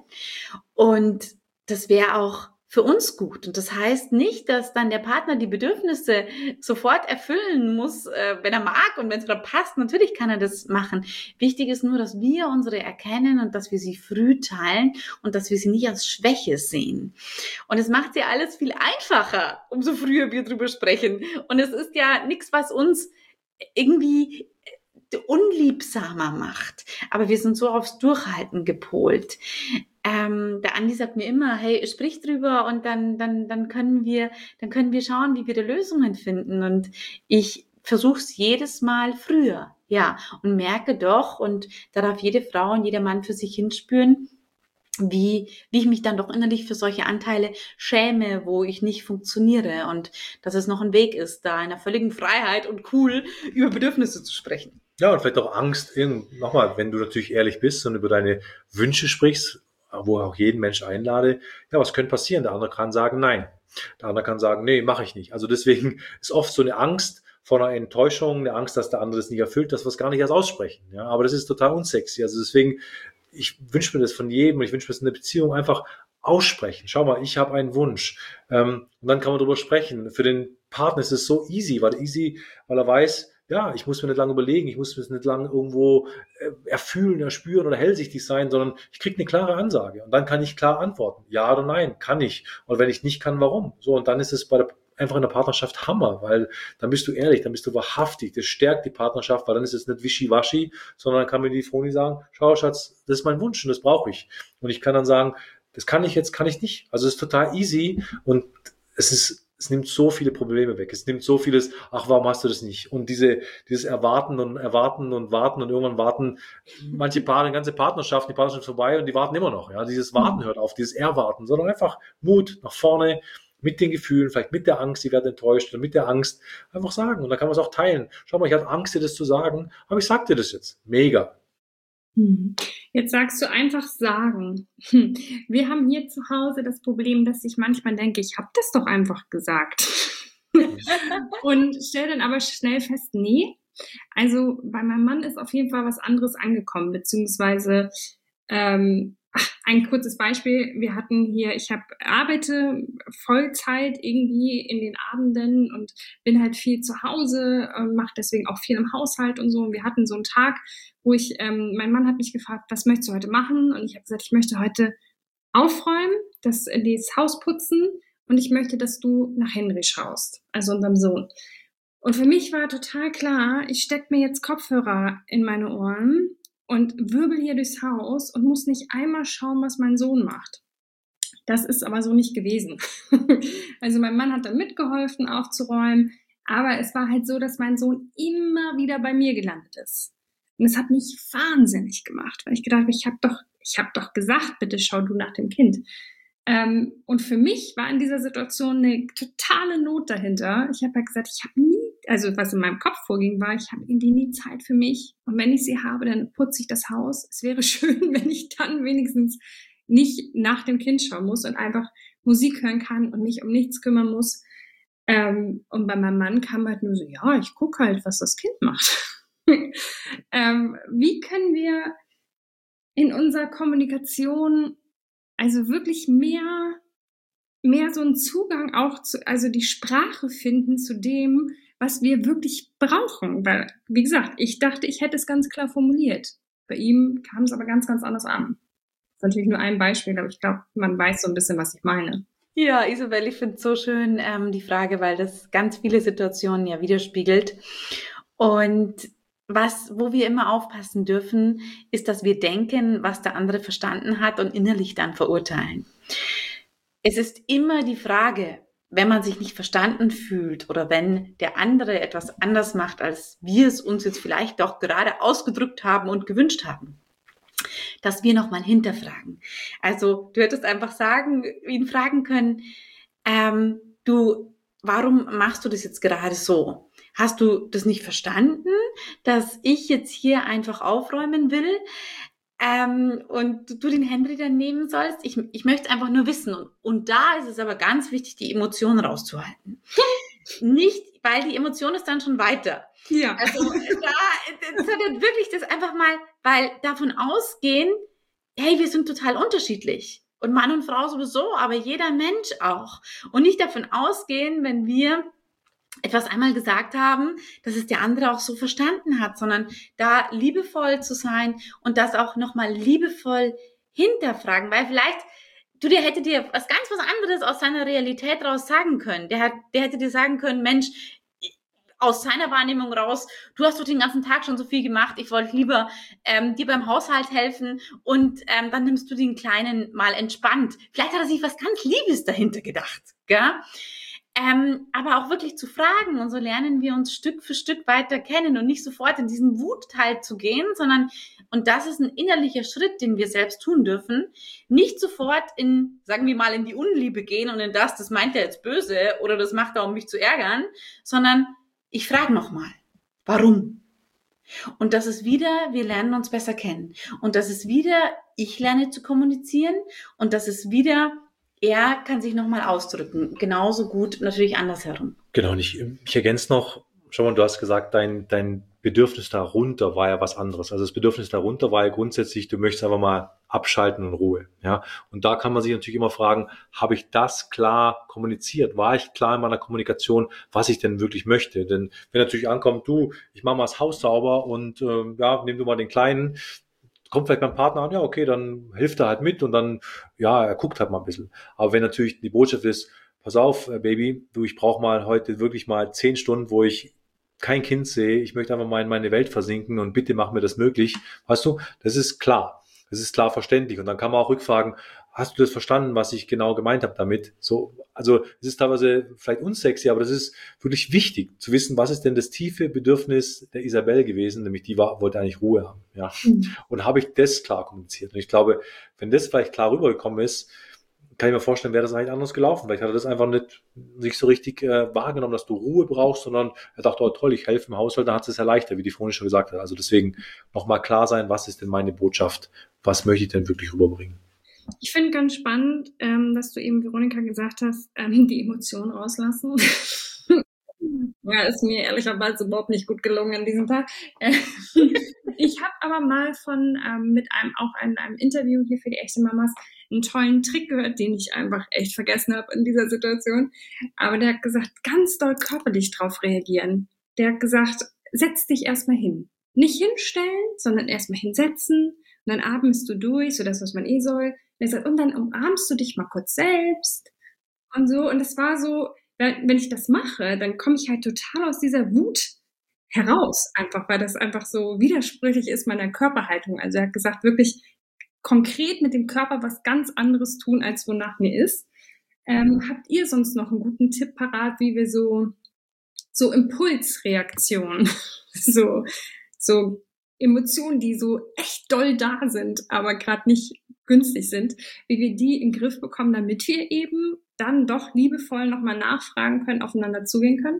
Speaker 2: Und das wäre auch für uns gut. Und das heißt nicht, dass dann der Partner die Bedürfnisse sofort erfüllen muss, äh, wenn er mag und wenn es gerade passt. Natürlich kann er das machen. Wichtig ist nur, dass wir unsere erkennen und dass wir sie früh teilen und dass wir sie nicht als Schwäche sehen. Und es macht ja alles viel einfacher, umso früher wir drüber sprechen. Und es ist ja nichts, was uns irgendwie unliebsamer macht. Aber wir sind so aufs Durchhalten gepolt. Ähm, der Andi sagt mir immer, hey, sprich drüber und dann, dann, dann können wir, dann können wir schauen, wie wir da Lösungen finden. Und ich versuche es jedes Mal früher, ja, und merke doch, und da darf jede Frau und jeder Mann für sich hinspüren, wie, wie ich mich dann doch innerlich für solche Anteile schäme, wo ich nicht funktioniere und dass es noch ein Weg ist, da in einer völligen Freiheit und cool über Bedürfnisse zu sprechen.
Speaker 3: Ja, und vielleicht auch Angst, nochmal, wenn du natürlich ehrlich bist und über deine Wünsche sprichst, wo auch jeden Mensch einlade, ja, was könnte passieren? Der andere kann sagen, nein. Der andere kann sagen, nee, mache ich nicht. Also deswegen ist oft so eine Angst vor einer Enttäuschung, eine Angst, dass der andere das nicht erfüllt, dass wir es gar nicht erst aussprechen. Ja, aber das ist total unsexy. Also deswegen, ich wünsche mir das von jedem und ich wünsche mir das in der Beziehung einfach aussprechen. Schau mal, ich habe einen Wunsch. Ähm, und dann kann man darüber sprechen. Für den Partner ist es so easy, weil easy, weil er weiß, ja, ich muss mir nicht lange überlegen, ich muss mir nicht lange irgendwo äh, erfühlen, erspüren oder hellsichtig sein, sondern ich kriege eine klare Ansage und dann kann ich klar antworten. Ja oder nein, kann ich. Und wenn ich nicht kann, warum? So, und dann ist es bei der einfach in der Partnerschaft Hammer, weil dann bist du ehrlich, dann bist du wahrhaftig, das stärkt die Partnerschaft, weil dann ist es nicht wischiwaschi, sondern dann kann mir die Froni sagen, schau Schatz, das ist mein Wunsch und das brauche ich. Und ich kann dann sagen, das kann ich jetzt, kann ich nicht. Also es ist total easy und es ist, es nimmt so viele Probleme weg. Es nimmt so vieles, ach, warum hast du das nicht? Und diese, dieses Erwarten und Erwarten und Warten und irgendwann warten manche Paare, eine ganze Partnerschaft, die Partnerschaft ist vorbei und die warten immer noch. Ja, dieses Warten hört auf, dieses Erwarten, sondern einfach Mut nach vorne, mit den Gefühlen, vielleicht mit der Angst, die werden enttäuscht oder mit der Angst einfach sagen. Und dann kann man es auch teilen. Schau mal, ich hatte Angst, dir das zu sagen, aber ich sag dir das jetzt. Mega.
Speaker 1: Jetzt sagst du einfach sagen. Wir haben hier zu Hause das Problem, dass ich manchmal denke, ich habe das doch einfach gesagt. Und stelle dann aber schnell fest, nee. Also bei meinem Mann ist auf jeden Fall was anderes angekommen, beziehungsweise ähm, ein kurzes Beispiel, wir hatten hier, ich habe arbeite Vollzeit irgendwie in den Abenden und bin halt viel zu Hause, äh, mache deswegen auch viel im Haushalt und so. Und wir hatten so einen Tag, wo ich, ähm, mein Mann hat mich gefragt, was möchtest du heute machen? Und ich habe gesagt, ich möchte heute aufräumen, das, das Haus putzen und ich möchte, dass du nach Henry schaust, also unserem Sohn. Und für mich war total klar, ich stecke mir jetzt Kopfhörer in meine Ohren und wirbel hier durchs Haus und muss nicht einmal schauen, was mein Sohn macht. Das ist aber so nicht gewesen. Also mein Mann hat dann mitgeholfen, aufzuräumen, aber es war halt so, dass mein Sohn immer wieder bei mir gelandet ist. Und es hat mich wahnsinnig gemacht, weil ich gedacht habe, ich habe doch, ich habe doch gesagt, bitte schau du nach dem Kind. Ähm, und für mich war in dieser Situation eine totale Not dahinter. Ich habe ja gesagt, ich habe nie, also was in meinem Kopf vorging, war, ich habe irgendwie nie Zeit für mich. Und wenn ich sie habe, dann putze ich das Haus. Es wäre schön, wenn ich dann wenigstens nicht nach dem Kind schauen muss und einfach Musik hören kann und mich um nichts kümmern muss. Ähm, und bei meinem Mann kam halt nur so, ja, ich gucke halt, was das Kind macht. ähm, wie können wir in unserer Kommunikation also wirklich mehr, mehr so einen Zugang auch zu, also die Sprache finden zu dem, was wir wirklich brauchen. Weil, wie gesagt, ich dachte, ich hätte es ganz klar formuliert. Bei ihm kam es aber ganz, ganz anders an. Das ist natürlich nur ein Beispiel, aber ich glaube, man weiß so ein bisschen, was ich meine.
Speaker 2: Ja, Isabel, ich finde es so schön, ähm, die Frage, weil das ganz viele Situationen ja widerspiegelt. Und was, wo wir immer aufpassen dürfen, ist, dass wir denken, was der andere verstanden hat und innerlich dann verurteilen. Es ist immer die Frage, wenn man sich nicht verstanden fühlt oder wenn der andere etwas anders macht, als wir es uns jetzt vielleicht doch gerade ausgedrückt haben und gewünscht haben, dass wir nochmal hinterfragen. Also du hättest einfach sagen, ihn fragen können, ähm, du, warum machst du das jetzt gerade so? Hast du das nicht verstanden, dass ich jetzt hier einfach aufräumen will ähm, und du den Henry dann nehmen sollst? Ich, ich möchte einfach nur wissen. Und, und da ist es aber ganz wichtig, die Emotionen rauszuhalten. Nicht, weil die Emotion ist dann schon weiter.
Speaker 1: Ja.
Speaker 2: Also da, sondern wirklich das einfach mal, weil davon ausgehen, hey, wir sind total unterschiedlich. Und Mann und Frau sowieso, aber jeder Mensch auch. Und nicht davon ausgehen, wenn wir etwas einmal gesagt haben, dass es der andere auch so verstanden hat, sondern da liebevoll zu sein und das auch nochmal liebevoll hinterfragen, weil vielleicht, du, der hätte dir was ganz was anderes aus seiner Realität raus sagen können. Der, hat, der hätte dir sagen können, Mensch, aus seiner Wahrnehmung raus, du hast doch den ganzen Tag schon so viel gemacht, ich wollte lieber ähm, dir beim Haushalt helfen und ähm, dann nimmst du den Kleinen mal entspannt. Vielleicht hat er sich was ganz Liebes dahinter gedacht, gell? Ähm, aber auch wirklich zu fragen, und so lernen wir uns Stück für Stück weiter kennen und nicht sofort in diesen Wutteil zu gehen, sondern, und das ist ein innerlicher Schritt, den wir selbst tun dürfen, nicht sofort in, sagen wir mal, in die Unliebe gehen und in das, das meint er jetzt böse oder das macht er, um mich zu ärgern, sondern ich frage nochmal, warum? Und das ist wieder, wir lernen uns besser kennen. Und das ist wieder, ich lerne zu kommunizieren und das ist wieder, er kann sich nochmal ausdrücken. Genauso gut natürlich andersherum.
Speaker 3: Genau, und ich, ich ergänze noch, schau mal, du hast gesagt, dein, dein Bedürfnis darunter war ja was anderes. Also das Bedürfnis darunter war ja grundsätzlich, du möchtest einfach mal abschalten und Ruhe. Ja, und da kann man sich natürlich immer fragen, habe ich das klar kommuniziert? War ich klar in meiner Kommunikation, was ich denn wirklich möchte? Denn wenn natürlich ankommt, du, ich mache mal das Haus sauber und äh, ja, nimm du mal den Kleinen, kommt vielleicht beim Partner an, ja, okay, dann hilft er halt mit und dann, ja, er guckt halt mal ein bisschen. Aber wenn natürlich die Botschaft ist, pass auf, äh, Baby, du, ich brauche mal heute wirklich mal zehn Stunden, wo ich kein Kind sehe, ich möchte einfach mal in meine Welt versinken und bitte mach mir das möglich. Weißt du, das ist klar. Das ist klar verständlich. Und dann kann man auch rückfragen, hast du das verstanden, was ich genau gemeint habe damit? So, also es ist teilweise vielleicht unsexy, aber das ist wirklich wichtig, zu wissen, was ist denn das tiefe Bedürfnis der Isabel gewesen, nämlich die war, wollte eigentlich Ruhe haben. Ja. Mhm. Und habe ich das klar kommuniziert? Und ich glaube, wenn das vielleicht klar rübergekommen ist, kann ich mir vorstellen, wäre das eigentlich anders gelaufen. Vielleicht hat er das einfach nicht, nicht so richtig äh, wahrgenommen, dass du Ruhe brauchst, sondern er dachte, oh toll, ich helfe im Haushalt, dann hat es erleichtert, wie die Froni schon gesagt hat. Also deswegen nochmal klar sein, was ist denn meine Botschaft? Was möchte ich denn wirklich rüberbringen?
Speaker 1: Ich finde ganz spannend, ähm, dass du eben, Veronika, gesagt hast, ähm, die Emotionen rauslassen. Ja, ist mir ehrlicherweise überhaupt nicht gut gelungen an diesem Tag. Ich habe aber mal von ähm, mit einem auch in einem Interview hier für die echte Mamas einen tollen Trick gehört, den ich einfach echt vergessen habe in dieser Situation. Aber der hat gesagt, ganz doll körperlich drauf reagieren. Der hat gesagt, setz dich erstmal hin. Nicht hinstellen, sondern erstmal hinsetzen. Und dann atmest du durch, so das, was man eh soll. Und dann umarmst du dich mal kurz selbst. Und so. Und das war so, wenn ich das mache, dann komme ich halt total aus dieser Wut heraus. Einfach, weil das einfach so widersprüchlich ist meiner Körperhaltung. Also er hat gesagt, wirklich konkret mit dem Körper was ganz anderes tun, als wonach mir ist. Ähm, habt ihr sonst noch einen guten Tipp parat, wie wir so, so Impulsreaktionen, so, so Emotionen, die so echt doll da sind, aber gerade nicht günstig sind, wie wir die in den Griff bekommen, damit wir eben dann doch liebevoll nochmal nachfragen können, aufeinander zugehen können?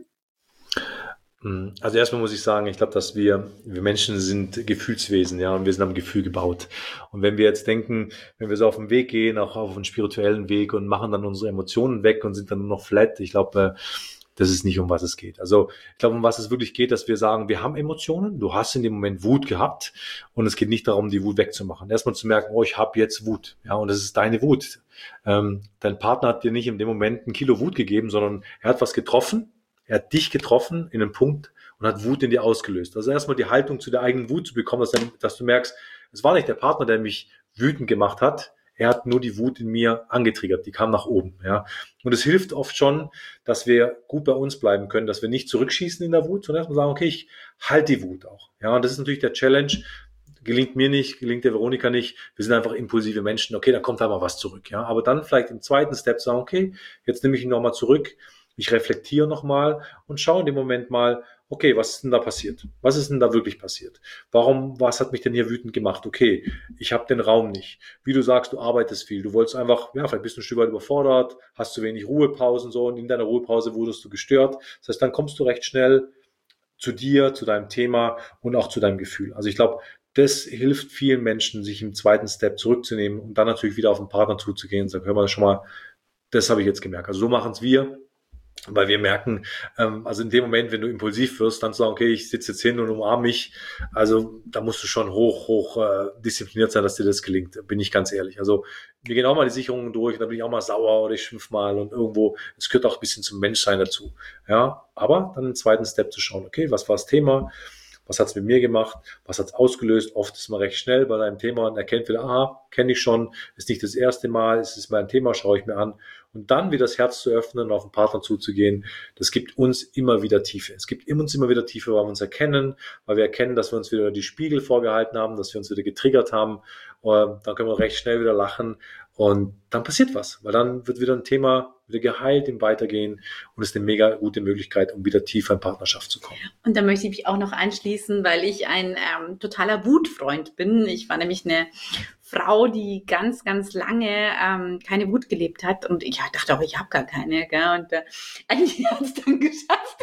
Speaker 3: Also erstmal muss ich sagen, ich glaube, dass wir, wir Menschen sind Gefühlswesen, ja, und wir sind am Gefühl gebaut. Und wenn wir jetzt denken, wenn wir so auf den Weg gehen, auch auf einen spirituellen Weg und machen dann unsere Emotionen weg und sind dann nur noch flat, ich glaube, das ist nicht, um was es geht. Also ich glaube, um was es wirklich geht, dass wir sagen, wir haben Emotionen, du hast in dem Moment Wut gehabt und es geht nicht darum, die Wut wegzumachen. Erstmal zu merken, oh, ich habe jetzt Wut, ja, und das ist deine Wut. Ähm, dein Partner hat dir nicht in dem Moment ein Kilo Wut gegeben, sondern er hat was getroffen, er hat dich getroffen in einem Punkt und hat Wut in dir ausgelöst. Also erstmal die Haltung zu der eigenen Wut zu bekommen, dass, dann, dass du merkst, es war nicht der Partner, der mich wütend gemacht hat, er hat nur die Wut in mir angetriggert, die kam nach oben. Ja. Und es hilft oft schon, dass wir gut bei uns bleiben können, dass wir nicht zurückschießen in der Wut, sondern erstmal sagen, okay, ich halte die Wut auch. Ja. Und das ist natürlich der Challenge, gelingt mir nicht, gelingt der Veronika nicht, wir sind einfach impulsive Menschen, okay, dann kommt da mal was zurück. Ja. Aber dann vielleicht im zweiten Step sagen, okay, jetzt nehme ich ihn nochmal zurück, ich reflektiere nochmal und schaue in dem Moment mal, okay, was ist denn da passiert? Was ist denn da wirklich passiert? Warum, was hat mich denn hier wütend gemacht? Okay, ich habe den Raum nicht. Wie du sagst, du arbeitest viel. Du wolltest einfach, ja, vielleicht bist du ein Stück weit überfordert, hast zu wenig Ruhepausen so und in deiner Ruhepause wurdest du gestört. Das heißt, dann kommst du recht schnell zu dir, zu deinem Thema und auch zu deinem Gefühl. Also ich glaube, das hilft vielen Menschen, sich im zweiten Step zurückzunehmen und dann natürlich wieder auf den Partner zuzugehen und sagen, hör mal, schon mal, das habe ich jetzt gemerkt. Also so machen es wir. Weil wir merken, ähm, also in dem Moment, wenn du impulsiv wirst, dann zu sagen, okay, ich sitze jetzt hin und umarme mich, also da musst du schon hoch, hoch äh, diszipliniert sein, dass dir das gelingt, bin ich ganz ehrlich. Also wir gehen auch mal die Sicherungen durch, und da bin ich auch mal sauer oder ich schimpf mal und irgendwo, es gehört auch ein bisschen zum Menschsein dazu. Ja, aber dann im zweiten Step zu schauen, okay, was war das Thema? Was hat's mit mir gemacht? Was hat's ausgelöst? Oft ist man recht schnell bei einem Thema und erkennt wieder, aha, kenne ich schon, ist nicht das erste Mal, es ist mein Thema, schaue ich mir an. Und dann wieder das Herz zu öffnen und auf den Partner zuzugehen, das gibt uns immer wieder Tiefe. Es gibt uns immer wieder Tiefe, weil wir uns erkennen, weil wir erkennen, dass wir uns wieder die Spiegel vorgehalten haben, dass wir uns wieder getriggert haben. Und dann können wir recht schnell wieder lachen und dann passiert was, weil dann wird wieder ein Thema wieder geheilt im Weitergehen und ist eine mega gute Möglichkeit, um wieder tiefer in Partnerschaft zu kommen.
Speaker 2: Und da möchte ich mich auch noch anschließen, weil ich ein ähm, totaler Wutfreund bin. Ich war nämlich eine Frau, die ganz, ganz lange ähm, keine Wut gelebt hat und ich dachte auch, ich habe gar keine. Gell? Und äh, eigentlich hat es dann geschafft,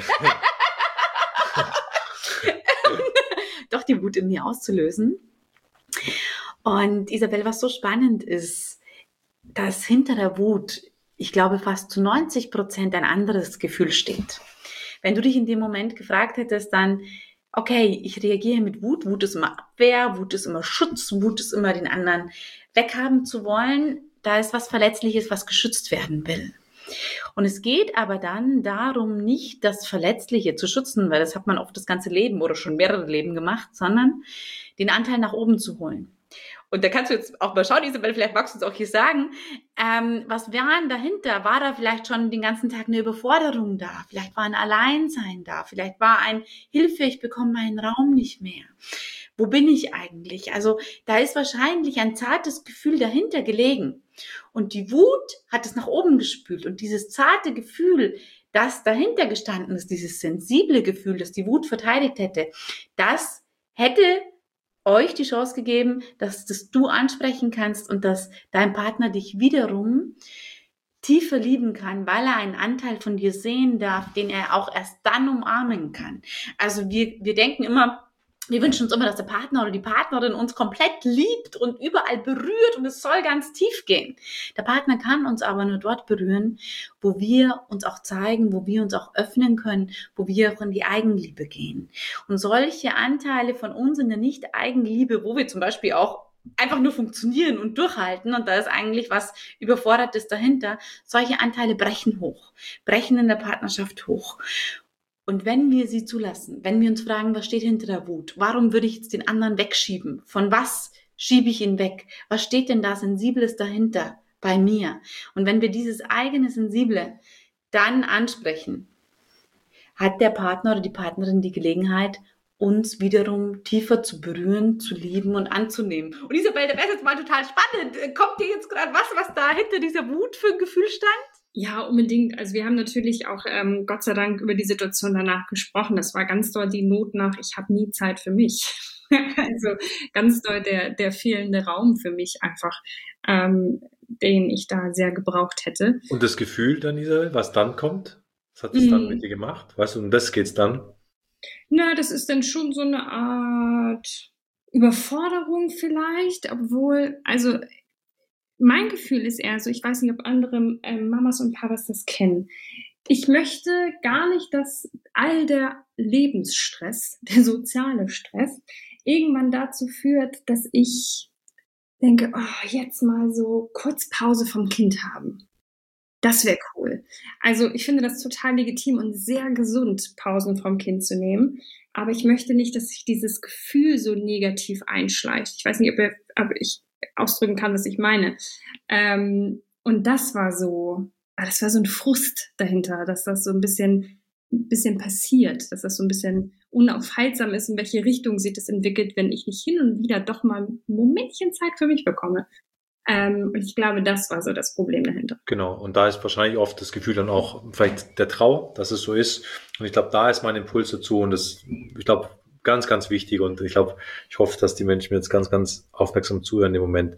Speaker 2: doch die Wut in mir auszulösen. Und Isabel, was so spannend ist, dass hinter der Wut, ich glaube, fast zu neunzig Prozent ein anderes Gefühl steht. Wenn du dich in dem Moment gefragt hättest, dann, okay, ich reagiere mit Wut. Wut ist immer Abwehr, Wut ist immer Schutz, Wut ist immer den anderen weghaben zu wollen. Da ist was Verletzliches, was geschützt werden will. Und es geht aber dann darum, nicht das Verletzliche zu schützen, weil das hat man oft das ganze Leben oder schon mehrere Leben gemacht, sondern den Anteil nach oben zu holen. Und da kannst du jetzt auch mal schauen, Isabel, vielleicht magst du uns auch hier sagen, ähm, was war denn dahinter? War da vielleicht schon den ganzen Tag eine Überforderung da? Vielleicht war ein Alleinsein da? Vielleicht war ein Hilfe, ich bekomme meinen Raum nicht mehr. Wo bin ich eigentlich? Also da ist wahrscheinlich ein zartes Gefühl dahinter gelegen. Und die Wut hat es nach oben gespült. Und dieses zarte Gefühl, das dahinter gestanden ist, dieses sensible Gefühl, das die Wut verteidigt hätte, das hätte euch die Chance gegeben, dass das du ansprechen kannst und dass dein Partner dich wiederum tiefer lieben kann, weil er einen Anteil von dir sehen darf, den er auch erst dann umarmen kann. Also wir, wir denken immer, wir wünschen uns immer, dass der Partner oder die Partnerin uns komplett liebt und überall berührt und es soll ganz tief gehen. Der Partner kann uns aber nur dort berühren, wo wir uns auch zeigen, wo wir uns auch öffnen können, wo wir auch in die Eigenliebe gehen. Und solche Anteile von uns in der Nicht-Eigenliebe, wo wir zum Beispiel auch einfach nur funktionieren und durchhalten und da ist eigentlich was Überfordertes dahinter, solche Anteile brechen hoch, brechen in der Partnerschaft hoch. Und wenn wir sie zulassen, wenn wir uns fragen, was steht hinter der Wut? Warum würde ich jetzt den anderen wegschieben? Von was schiebe ich ihn weg? Was steht denn da Sensibles dahinter bei mir? Und wenn wir dieses eigene Sensible dann ansprechen, hat der Partner oder die Partnerin die Gelegenheit, uns wiederum tiefer zu berühren, zu lieben und anzunehmen. Und Isabel, da wäre jetzt mal total spannend. Kommt dir jetzt gerade was, was da hinter dieser Wut für ein Gefühl stand?
Speaker 1: Ja, unbedingt. Also wir haben natürlich auch ähm, Gott sei Dank über die Situation danach gesprochen. Das war ganz doll die Not nach, ich habe nie Zeit für mich. Also ganz doll der, der fehlende Raum für mich einfach, ähm, den ich da sehr gebraucht hätte.
Speaker 3: Und das Gefühl dann, Isabel, was dann kommt? Was hat es mm. dann mit dir gemacht? Weißt du, um das geht's dann?
Speaker 1: Na, das ist dann schon so eine Art Überforderung vielleicht, obwohl, also mein Gefühl ist eher so, ich weiß nicht, ob andere äh, Mamas und Papas das kennen. Ich möchte gar nicht, dass all der Lebensstress, der soziale Stress, irgendwann dazu führt, dass ich denke, oh, jetzt mal so kurz Pause vom Kind haben. Das wäre cool. Also ich finde das total legitim und sehr gesund, Pausen vom Kind zu nehmen. Aber ich möchte nicht, dass sich dieses Gefühl so negativ einschleicht. Ich weiß nicht, ob, ihr, ob ich ausdrücken kann, was ich meine. Ähm, und das war so, das war so ein Frust dahinter, dass das so ein bisschen, ein bisschen passiert, dass das so ein bisschen unaufhaltsam ist, in welche Richtung sich das entwickelt, wenn ich nicht hin und wieder doch mal ein Momentchen Zeit für mich bekomme. Ähm, und ich glaube, das war so das Problem dahinter.
Speaker 3: Genau, und da ist wahrscheinlich oft das Gefühl dann auch vielleicht der Trauer, dass es so ist. Und ich glaube, da ist mein Impuls dazu und das, ich glaube, ganz, ganz wichtig und ich glaube, ich hoffe, dass die Menschen mir jetzt ganz, ganz aufmerksam zuhören im Moment.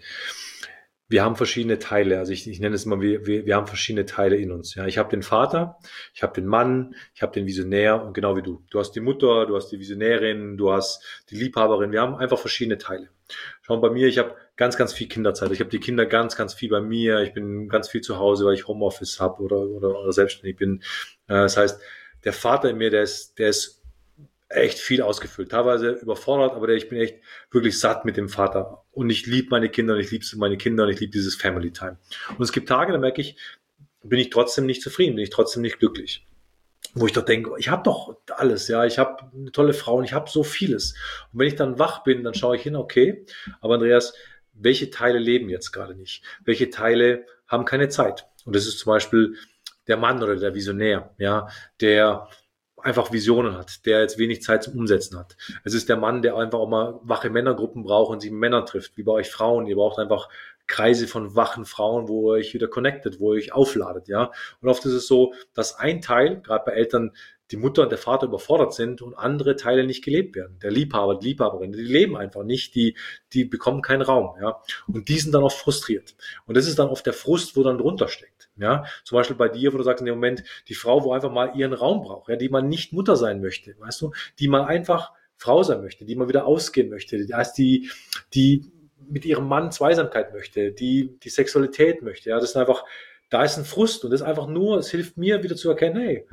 Speaker 3: Wir haben verschiedene Teile, also ich, ich nenne es immer, wir, wir, wir haben verschiedene Teile in uns. Ja, ich habe den Vater, ich habe den Mann, ich habe den Visionär und genau wie du. Du hast die Mutter, du hast die Visionärin, du hast die Liebhaberin. Wir haben einfach verschiedene Teile. Schau mal, bei mir, ich habe ganz, ganz viel Kinderzeit. Ich habe die Kinder ganz, ganz viel bei mir. Ich bin ganz viel zu Hause, weil ich Homeoffice habe oder, oder, oder selbstständig bin. Das heißt, der Vater in mir, der ist, der ist echt viel ausgefüllt, teilweise überfordert, aber ich bin echt wirklich satt mit dem Vater und ich liebe meine Kinder und ich liebe meine Kinder und ich liebe dieses Family Time. Und es gibt Tage, da merke ich, bin ich trotzdem nicht zufrieden, bin ich trotzdem nicht glücklich. Wo ich doch denke, ich habe doch alles, ja, ich habe eine tolle Frau und ich habe so vieles. Und wenn ich dann wach bin, dann schaue ich hin, okay, aber Andreas, welche Teile leben jetzt gerade nicht? Welche Teile haben keine Zeit? Und das ist zum Beispiel der Mann oder der Visionär, ja, der einfach Visionen hat, der jetzt wenig Zeit zum Umsetzen hat. Es ist der Mann, der einfach auch mal wache Männergruppen braucht und sich mit Männern trifft, wie bei euch Frauen. Ihr braucht einfach Kreise von wachen Frauen, wo ihr euch wieder connectet, wo ihr euch aufladet, ja. Und oft ist es so, dass ein Teil, gerade bei Eltern, die Mutter und der Vater überfordert sind und andere Teile nicht gelebt werden. Der Liebhaber, die Liebhaberin, die leben einfach nicht, die, die bekommen keinen Raum, ja. Und die sind dann oft frustriert. Und das ist dann oft der Frust, wo dann drunter steckt, ja. Zum Beispiel bei dir, wo du sagst in dem Moment, die Frau, wo einfach mal ihren Raum braucht, ja, die mal nicht Mutter sein möchte, weißt du, die mal einfach Frau sein möchte, die mal wieder ausgehen möchte, die heißt, die, die mit ihrem Mann Zweisamkeit möchte, die, die Sexualität möchte, ja. Das ist einfach, da ist ein Frust und das ist einfach nur, es hilft mir wieder zu erkennen, hey,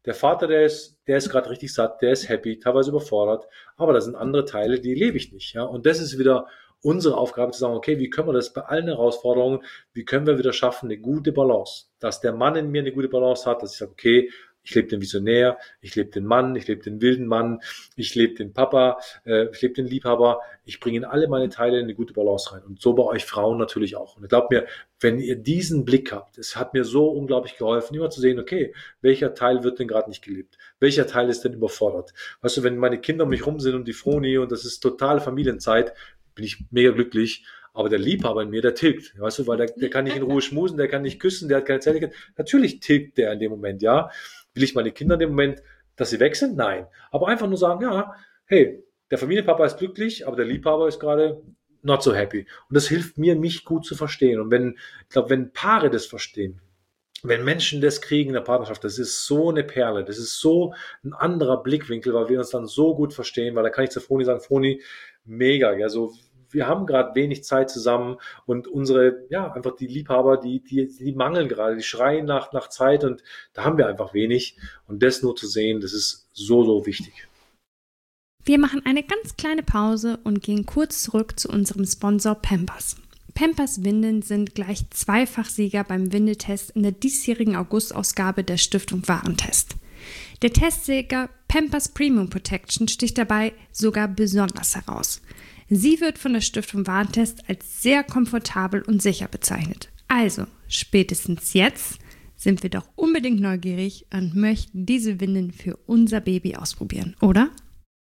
Speaker 3: Der Vater, der ist, der ist gerade richtig satt, der ist happy, teilweise überfordert, aber da sind andere Teile, die lebe ich nicht. Ja? Und das ist wieder unsere Aufgabe zu sagen, okay, wie können wir das bei allen Herausforderungen, wie können wir wieder schaffen, eine gute Balance, dass der Mann in mir eine gute Balance hat, dass ich sage, okay, ich lebe den Visionär, ich lebe den Mann, ich lebe den wilden Mann, ich lebe den Papa, äh, ich lebe den Liebhaber. Ich bringe in alle meine Teile in eine gute Balance rein. Und so bei euch Frauen natürlich auch. Und glaubt mir, wenn ihr diesen Blick habt, es hat mir so unglaublich geholfen, immer zu sehen, okay, welcher Teil wird denn gerade nicht gelebt? Welcher Teil ist denn überfordert? Weißt du, wenn meine Kinder um mich rum sind und die Froni und das ist totale Familienzeit, bin ich mega glücklich. Aber der Liebhaber in mir, der tilgt, weißt du, weil der, der kann nicht in Ruhe schmusen, der kann nicht küssen, der hat keine Zärtlichkeit. Natürlich tilgt der in dem Moment, ja. Will ich meine Kinder in dem Moment, dass sie weg sind? Nein. Aber einfach nur sagen, ja, hey, der Familienpapa ist glücklich, aber der Liebhaber ist gerade not so happy. Und das hilft mir, mich gut zu verstehen. Und wenn, ich glaube, wenn Paare das verstehen, wenn Menschen das kriegen in der Partnerschaft, das ist so eine Perle, das ist so ein anderer Blickwinkel, weil wir uns dann so gut verstehen, weil da kann ich zu Froni sagen, Froni, mega, ja, so, wir haben gerade wenig Zeit zusammen und unsere, ja, einfach die Liebhaber, die, die, die mangeln gerade, die schreien nach, nach Zeit und da haben wir einfach wenig und das nur zu sehen, das ist so, so wichtig.
Speaker 1: Wir machen eine ganz kleine Pause und gehen kurz zurück zu unserem Sponsor Pampers. Pampers Windeln sind gleich Zweifachsieger beim Windeltest in der diesjährigen August-Ausgabe der Stiftung Warentest. Der Testsieger Pampers Premium Protection sticht dabei sogar besonders heraus. Sie wird von der Stiftung Warentest als sehr komfortabel und sicher bezeichnet. Also, spätestens jetzt sind wir doch unbedingt neugierig und möchten diese Windeln für unser Baby ausprobieren, oder?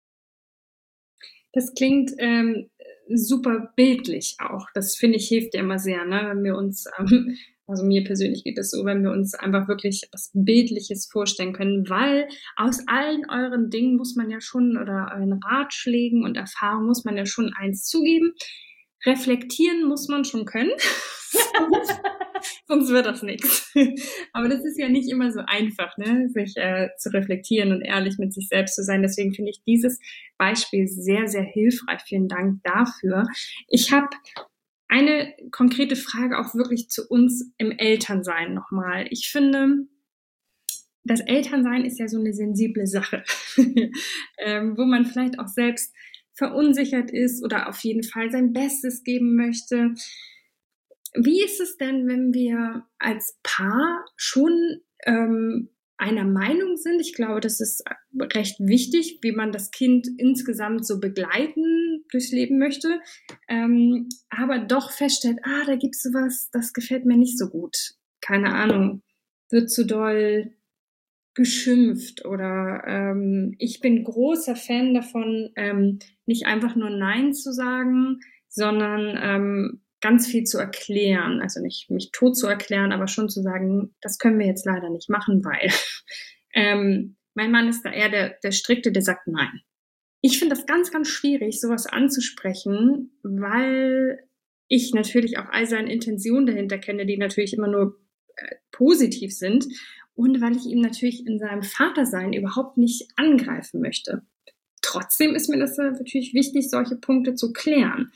Speaker 4: Das klingt ähm, super bildlich auch. Das finde ich hilft ja immer sehr, ne? Wenn wir uns, ähm, also mir persönlich geht das so, wenn wir uns einfach wirklich was Bildliches vorstellen können, weil aus allen euren Dingen muss man ja schon, oder euren Ratschlägen und Erfahrungen muss man ja schon eins zugeben. Reflektieren muss man schon können, sonst, sonst wird das nichts. Aber das ist ja nicht immer so einfach, ne, sich äh, zu reflektieren und ehrlich mit sich selbst zu sein. Deswegen finde ich dieses Beispiel sehr, sehr hilfreich. Vielen Dank dafür. Ich habe eine konkrete Frage auch wirklich zu uns im Elternsein nochmal. Ich finde, das Elternsein ist ja so eine sensible Sache, ähm, wo man vielleicht auch selbst verunsichert ist oder auf jeden Fall sein Bestes geben möchte. Wie ist es denn, wenn wir als Paar schon ähm, einer Meinung sind? Ich glaube, das ist recht wichtig, wie man das Kind insgesamt so begleiten durchs Leben möchte, ähm, aber doch feststellt, ah, da gibt's sowas, das gefällt mir nicht so gut. Keine Ahnung, wird zu doll geschimpft oder ähm, ich bin großer Fan davon, ähm, nicht einfach nur Nein zu sagen, sondern ähm, ganz viel zu erklären, also nicht mich tot zu erklären, aber schon zu sagen, das können wir jetzt leider nicht machen, weil ähm, mein Mann ist da eher der, der Strikte, der sagt nein. Ich finde das ganz, ganz schwierig, sowas anzusprechen, weil ich natürlich auch all seine Intentionen dahinter kenne, die natürlich immer nur äh, positiv sind und weil ich ihm natürlich in seinem Vatersein überhaupt nicht angreifen möchte. Trotzdem ist mir das natürlich wichtig, solche Punkte zu klären.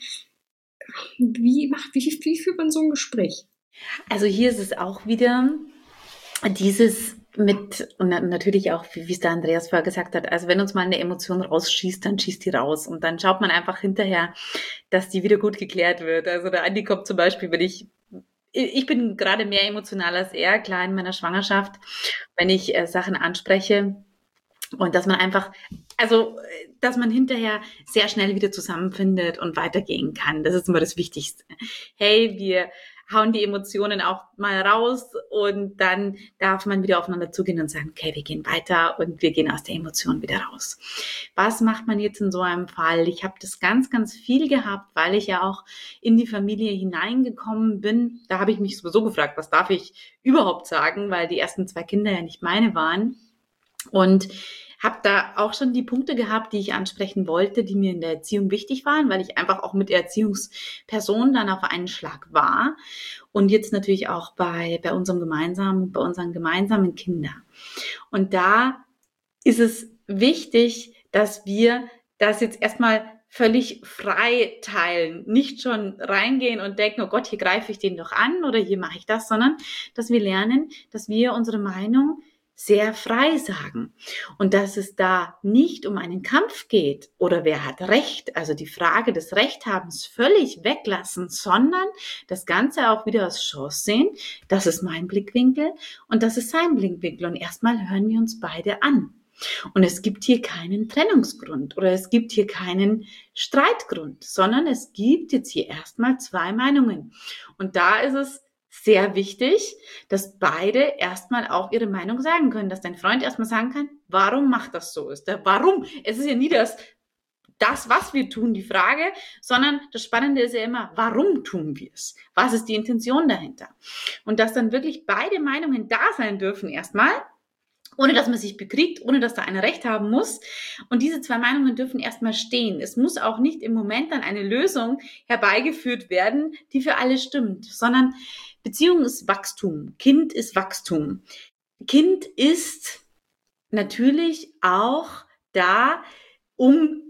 Speaker 4: Wie macht, wie, wie führt man so ein Gespräch?
Speaker 2: Also hier ist es auch wieder dieses mit, und natürlich auch, wie es der Andreas vorher gesagt hat, also wenn uns mal eine Emotion rausschießt, dann schießt die raus und dann schaut man einfach hinterher, dass die wieder gut geklärt wird. Also der Andi kommt zum Beispiel, wenn ich, ich bin gerade mehr emotional als er, klar in meiner Schwangerschaft, wenn ich äh, Sachen anspreche, und dass man einfach, also, dass man hinterher sehr schnell wieder zusammenfindet und weitergehen kann. Das ist immer das Wichtigste. Hey, wir hauen die Emotionen auch mal raus und dann darf man wieder aufeinander zugehen und sagen, okay, wir gehen weiter und wir gehen aus der Emotion wieder raus. Was macht man jetzt in so einem Fall? Ich habe das ganz, ganz viel gehabt, weil ich ja auch in die Familie hineingekommen bin. Da habe ich mich sowieso gefragt, was darf ich überhaupt sagen, weil die ersten zwei Kinder ja nicht meine waren. Und habe da auch schon die Punkte gehabt, die ich ansprechen wollte, die mir in der Erziehung wichtig waren, weil ich einfach auch mit der Erziehungsperson dann auf einen Schlag war. Und jetzt natürlich auch bei, bei unserem gemeinsamen, bei unseren gemeinsamen Kindern. Und da ist es wichtig, dass wir das jetzt erstmal völlig frei teilen, nicht schon reingehen und denken, oh Gott, hier greife ich den doch an oder hier mache ich das, sondern dass wir lernen, dass wir unsere Meinung sehr frei sagen und dass es da nicht um einen Kampf geht oder wer hat Recht, also die Frage des Rechthabens völlig weglassen, sondern das Ganze auch wieder als Chance sehen, das ist mein Blickwinkel und das ist sein Blickwinkel und erstmal hören wir uns beide an. Und es gibt hier keinen Trennungsgrund oder es gibt hier keinen Streitgrund, sondern es gibt jetzt hier erstmal zwei Meinungen. Und da ist es sehr wichtig, dass beide erstmal auch ihre Meinung sagen können, dass dein Freund erstmal sagen kann, warum macht das so? Ist der Warum? Es ist ja nie das, das, was wir tun, die Frage, sondern das Spannende ist ja immer, warum tun wir es? Was ist die Intention dahinter? Und dass dann wirklich beide Meinungen da sein dürfen erstmal, ohne dass man sich bekriegt, ohne dass da einer Recht haben muss. Und diese zwei Meinungen dürfen erstmal stehen. Es muss auch nicht im Moment dann eine Lösung herbeigeführt werden, die für alle stimmt, sondern Beziehung ist Wachstum. Kind ist Wachstum. Kind ist natürlich auch da, um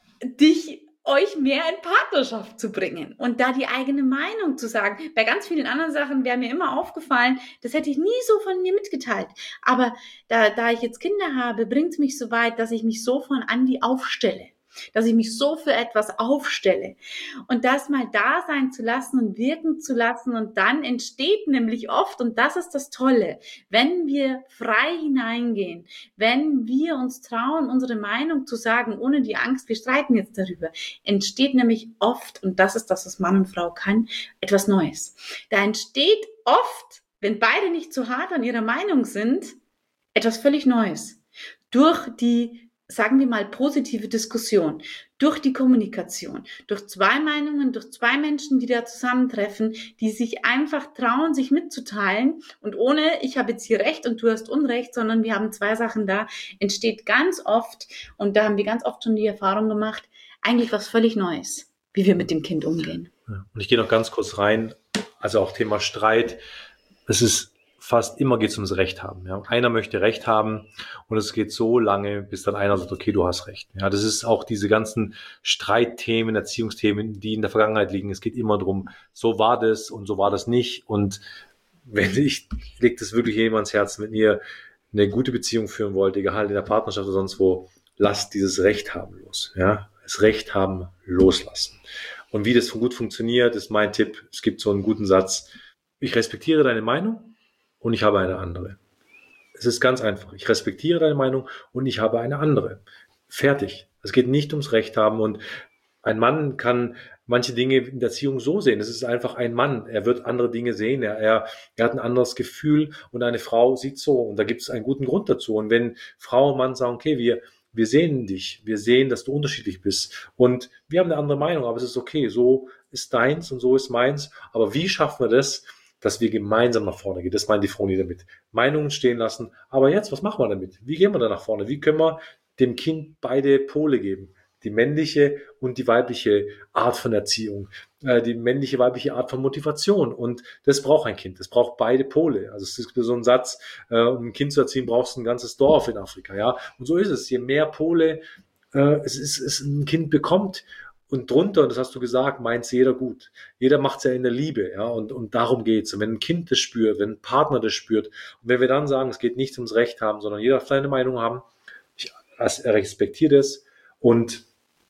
Speaker 2: dich euch mehr in Partnerschaft zu bringen und da die eigene Meinung zu sagen. Bei ganz vielen anderen Sachen wäre mir immer aufgefallen, das hätte ich nie so von mir mitgeteilt. Aber da, da ich jetzt Kinder habe, bringt es mich so weit, dass ich mich so von Andi aufstelle, dass ich mich so für etwas aufstelle und das mal da sein zu lassen und wirken zu lassen und dann entsteht nämlich oft, und das ist das Tolle, wenn wir frei hineingehen, wenn wir uns trauen, unsere Meinung zu sagen, ohne die Angst, wir streiten jetzt darüber, entsteht nämlich oft, und das ist das, was Mann und Frau kann, etwas Neues. Da entsteht oft, wenn beide nicht zu hart an ihrer Meinung sind, etwas völlig Neues. Durch die sagen wir mal, positive Diskussion, durch die Kommunikation, durch zwei Meinungen, durch zwei Menschen, die da zusammentreffen, die sich einfach trauen, sich mitzuteilen und ohne, ich habe jetzt hier Recht und du hast Unrecht, sondern wir haben zwei Sachen da, entsteht ganz oft, und da haben wir ganz oft schon die Erfahrung gemacht, eigentlich was völlig Neues, wie wir mit dem Kind umgehen.
Speaker 3: Ja, und ich gehe noch ganz kurz rein, also auch Thema Streit, es ist fast immer geht es ums Recht haben. Ja. Einer möchte Recht haben und es geht so lange, bis dann einer sagt, okay, du hast Recht. Ja, das ist auch diese ganzen Streitthemen, Erziehungsthemen, die in der Vergangenheit liegen. Es geht immer darum, so war das und so war das nicht. Und wenn ich, ich lege das wirklich jedem ans Herz, wenn ihr eine gute Beziehung führen wollt, egal in der Partnerschaft oder sonst wo, lasst dieses Recht haben los. Ja, das Recht haben loslassen. Und wie das gut funktioniert, ist mein Tipp. Es gibt so einen guten Satz. Ich respektiere deine Meinung und ich habe eine andere. Es ist ganz einfach. Ich respektiere deine Meinung und ich habe eine andere. Fertig. Es geht nicht ums Recht haben und ein Mann kann manche Dinge in der Erziehung so sehen. Es ist einfach ein Mann. Er wird andere Dinge sehen. Er, er, er hat ein anderes Gefühl und eine Frau sieht so und da gibt es einen guten Grund dazu. Und wenn Frau und Mann sagen, okay, wir, wir sehen dich, wir sehen, dass du unterschiedlich bist und wir haben eine andere Meinung, aber es ist okay. So ist deins und so ist meins. Aber wie schaffen wir das, dass wir gemeinsam nach vorne gehen? Das meint die Froni damit. Meinungen stehen lassen. Aber jetzt, was machen wir damit? Wie gehen wir da nach vorne? Wie können wir dem Kind beide Pole geben? Die männliche und die weibliche Art von Erziehung. Äh, die männliche, weibliche Art von Motivation. Und das braucht ein Kind. Das braucht beide Pole. Also es ist so ein Satz, äh, um ein Kind zu erziehen, brauchst du ein ganzes Dorf in Afrika. Ja? Und so ist es. Je mehr Pole äh, es, ist, es ein Kind bekommt, und drunter, und das hast du gesagt, meint's jeder gut. Jeder macht's ja in der Liebe, ja, und, und darum geht's. Und wenn ein Kind das spürt, wenn ein Partner das spürt, und wenn wir dann sagen, es geht nicht ums Recht haben, sondern jeder darf seine Meinung haben, ich respektiere das, und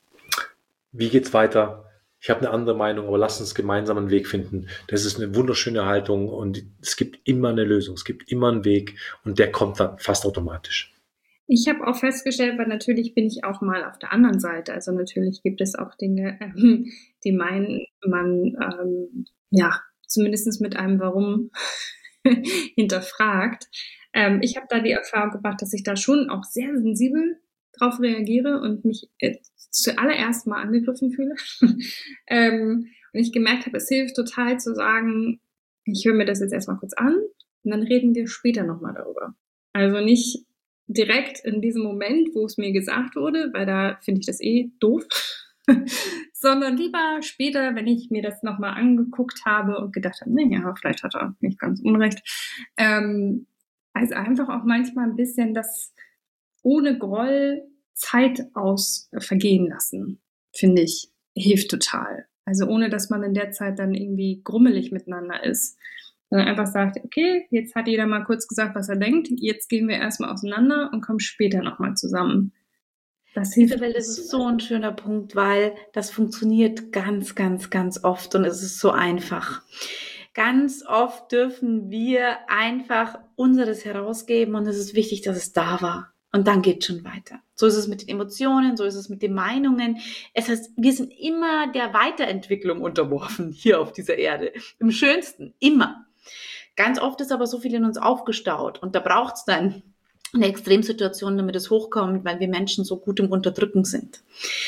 Speaker 3: wie geht's weiter? Ich habe eine andere Meinung, aber lass uns gemeinsam einen Weg finden. Das ist eine wunderschöne Haltung und es gibt immer eine Lösung, es gibt immer einen Weg und der kommt dann fast automatisch.
Speaker 4: Ich habe auch festgestellt, weil natürlich bin ich auch mal auf der anderen Seite. Also natürlich gibt es auch Dinge, ähm, die meinen, man ähm, ja zumindest mit einem Warum hinterfragt. Ähm, ich habe da die Erfahrung gemacht, dass ich da schon auch sehr sensibel drauf reagiere und mich äh, zuallererst mal angegriffen fühle. ähm, und ich gemerkt habe, es hilft total zu sagen, ich höre mir das jetzt erstmal kurz an und dann reden wir später nochmal darüber. Also nicht direkt in diesem Moment, wo es mir gesagt wurde, weil da finde ich das eh doof, sondern lieber später, wenn ich mir das nochmal angeguckt habe und gedacht habe, nee, ja, vielleicht hat er nicht ganz unrecht. Ähm, also einfach auch manchmal ein bisschen das ohne Groll Zeit aus vergehen lassen, finde ich, hilft total. Also ohne, dass man in der Zeit dann irgendwie grummelig miteinander ist. Sondern einfach sagt, okay, jetzt hat jeder mal kurz gesagt, was er denkt, jetzt gehen wir erstmal auseinander und kommen später nochmal zusammen.
Speaker 2: Das Isabel, das ist so ein schöner Punkt, weil das funktioniert ganz, ganz, ganz oft und es ist so einfach. Ganz oft dürfen wir einfach unseres herausgeben und es ist wichtig, dass es da war. Und dann geht es schon weiter. So ist es mit den Emotionen, so ist es mit den Meinungen. Es heißt, wir sind immer der Weiterentwicklung unterworfen hier auf dieser Erde. Im Schönsten, immer. Ganz oft ist aber so viel in uns aufgestaut und da braucht es dann eine Extremsituation, damit es hochkommt, weil wir Menschen so gut im Unterdrücken sind.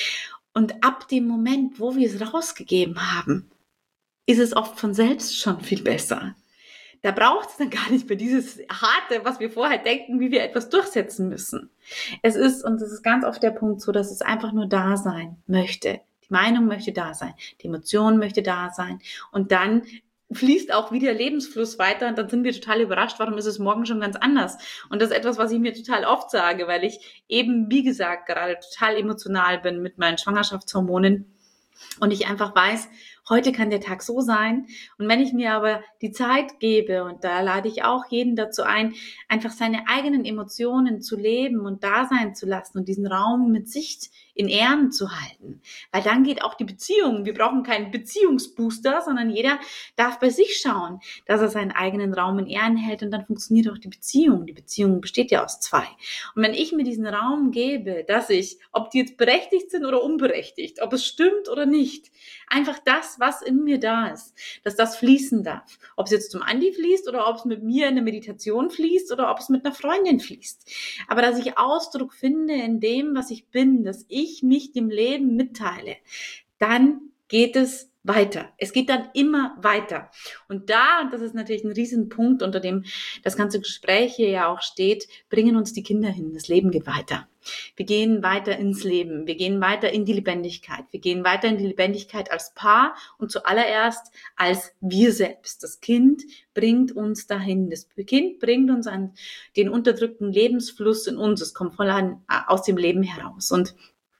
Speaker 2: Und ab dem Moment, wo wir es rausgegeben haben, ist es oft von selbst schon viel besser. Da braucht es dann gar nicht mehr dieses Harte, was wir vorher denken, wie wir etwas durchsetzen müssen. Es ist, und das ist ganz oft der Punkt so, dass es einfach nur da sein möchte. Die Meinung möchte da sein, die Emotion möchte da sein und dann fließt auch wieder Lebensfluss weiter und dann sind wir total überrascht, warum ist es morgen schon ganz anders. Und das ist etwas, was ich mir total oft sage, weil ich eben, wie gesagt, gerade total emotional bin mit meinen Schwangerschaftshormonen und ich einfach weiß, heute kann der Tag so sein. Und wenn ich mir aber die Zeit gebe, und da lade ich auch jeden dazu ein, einfach seine eigenen Emotionen zu leben und da sein zu lassen und diesen Raum mit sich in Ehren zu halten. Weil dann geht auch die Beziehung. Wir brauchen keinen Beziehungsbooster, sondern jeder darf bei sich schauen, dass er seinen eigenen Raum in Ehren hält und dann funktioniert auch die Beziehung. Die Beziehung besteht ja aus zwei. Und wenn ich mir diesen Raum gebe, dass ich, ob die jetzt berechtigt sind oder unberechtigt, ob es stimmt oder nicht, einfach das, was in mir da ist, dass das fließen darf. Ob es jetzt zum Andi fließt oder ob es mit mir in der Meditation fließt oder ob es mit einer Freundin fließt. Aber dass ich Ausdruck finde in dem, was ich bin, dass ich mich dem Leben mitteile, dann geht es weiter. Es geht dann immer weiter. Und da, und das ist natürlich ein Riesenpunkt, unter dem das ganze Gespräch hier ja auch steht, bringen uns die Kinder hin. Das Leben geht weiter. Wir gehen weiter ins Leben. Wir gehen weiter in die Lebendigkeit. Wir gehen weiter in die Lebendigkeit als Paar und zuallererst als wir selbst. Das Kind bringt uns dahin. Das Kind bringt uns an den unterdrückten Lebensfluss in uns. Es kommt voll an, aus dem Leben heraus. Und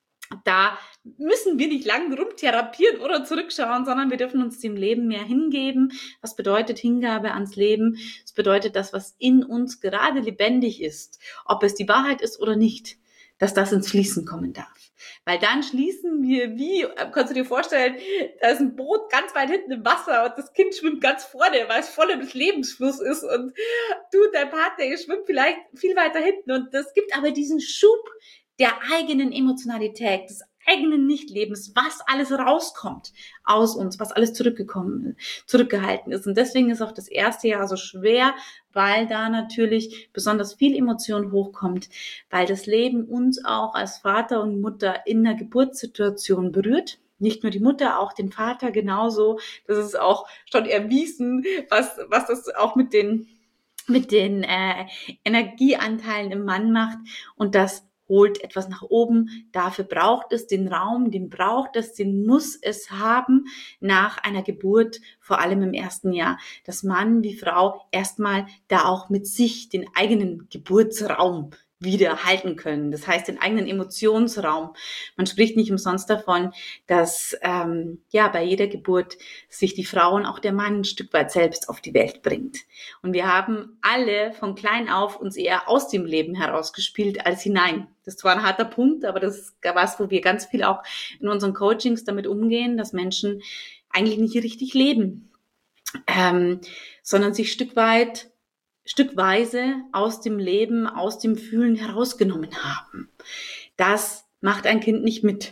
Speaker 2: da müssen wir nicht lang rumtherapieren oder zurückschauen, sondern wir dürfen uns dem Leben mehr hingeben. Was bedeutet Hingabe ans Leben? Es bedeutet das, was in uns gerade lebendig ist, ob es die Wahrheit ist oder nicht, dass das ins Fließen kommen darf. Weil dann schließen wir wie, kannst du dir vorstellen, da ist ein Boot ganz weit hinten im Wasser und das Kind schwimmt ganz vorne, weil es voll im Lebensfluss ist und du, dein Partner, ihr schwimmt vielleicht viel weiter hinten und das gibt aber diesen Schub der eigenen Emotionalität, des eigenen Nichtlebens, was alles rauskommt aus uns, was alles zurückgekommen, zurückgehalten ist. Und deswegen ist auch das erste Jahr so schwer, weil da natürlich besonders viel Emotion hochkommt, weil das Leben uns auch als Vater und Mutter in der Geburtssituation berührt. Nicht nur die Mutter, auch den Vater genauso. Das ist auch schon erwiesen, was, was das auch mit den, mit den äh, Energieanteilen im Mann macht. Und das holt etwas nach oben. Dafür braucht es den Raum, den braucht es, den muss es haben nach einer Geburt, vor allem im ersten Jahr, dass Mann wie Frau erstmal da auch mit sich den eigenen Geburtsraum wieder halten können. Das heißt, den eigenen Emotionsraum. Man spricht nicht umsonst davon, dass ähm, ja bei jeder Geburt sich die Frau und auch der Mann ein Stück weit selbst auf die Welt bringt. Und wir haben alle von klein auf uns eher aus dem Leben herausgespielt als hinein. Das war ein harter Punkt, aber das ist was, wo wir ganz viel auch in unseren Coachings damit umgehen, dass Menschen eigentlich nicht richtig leben, ähm, sondern sich Stück weit stückweise aus dem Leben, aus dem Fühlen herausgenommen haben. Das macht ein Kind nicht mit.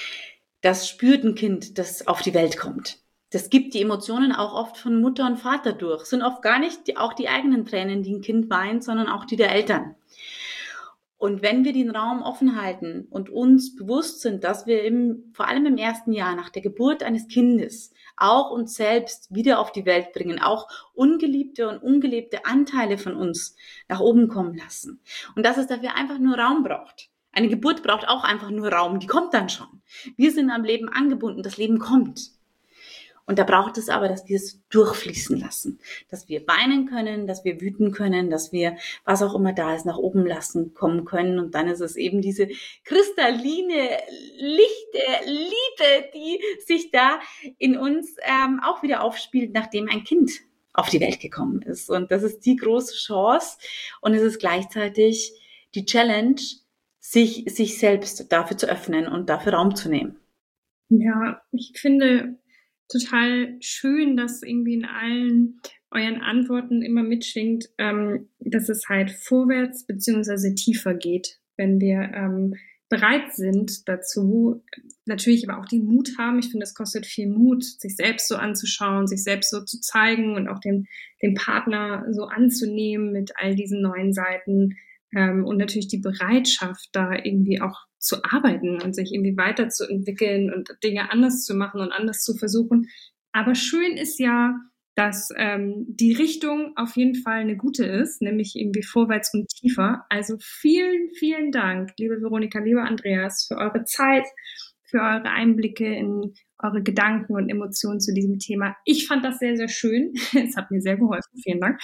Speaker 2: Das spürt ein Kind, das auf die Welt kommt. Das gibt die Emotionen auch oft von Mutter und Vater durch. Sind oft gar nicht die, auch die eigenen Tränen, die ein Kind weint, sondern auch die der Eltern. Und wenn wir den Raum offen halten und uns bewusst sind, dass wir im, vor allem im ersten Jahr nach der Geburt eines Kindes auch uns selbst wieder auf die Welt bringen, auch ungeliebte und ungelebte Anteile von uns nach oben kommen lassen. Und dass es dafür einfach nur Raum braucht. Eine Geburt braucht auch einfach nur Raum, die kommt dann schon. Wir sind am Leben angebunden, das Leben kommt. Und da braucht es aber, dass wir es durchfließen lassen, dass wir weinen können, dass wir wüten können, dass wir, was auch immer da ist, nach oben lassen kommen können. Und dann ist es eben diese kristalline, lichte Liebe, die sich da in uns ähm, auch wieder aufspielt, nachdem ein Kind auf die Welt gekommen ist. Und das ist die große Chance und es ist gleichzeitig die Challenge, sich, sich selbst dafür zu öffnen und dafür Raum zu nehmen.
Speaker 4: Ja, ich finde total schön, dass irgendwie in allen euren Antworten immer mitschwingt, ähm, dass es halt vorwärts beziehungsweise tiefer geht, wenn wir ähm, bereit sind dazu, natürlich aber auch den Mut haben. Ich finde, es kostet viel Mut, sich selbst so anzuschauen, sich selbst so zu zeigen und auch den, den Partner so anzunehmen mit all diesen neuen Seiten ähm, und natürlich die Bereitschaft, da irgendwie auch zu arbeiten und sich irgendwie weiterzuentwickeln und Dinge anders zu machen und anders zu versuchen. Aber schön ist ja, dass ähm, die Richtung auf jeden Fall eine gute ist, nämlich irgendwie vorwärts und tiefer. Also vielen, vielen Dank, liebe Veronika, lieber Andreas, für eure Zeit, für eure Einblicke in eure Gedanken und Emotionen zu diesem Thema. Ich fand das sehr, sehr schön. Es hat mir sehr geholfen. Vielen Dank.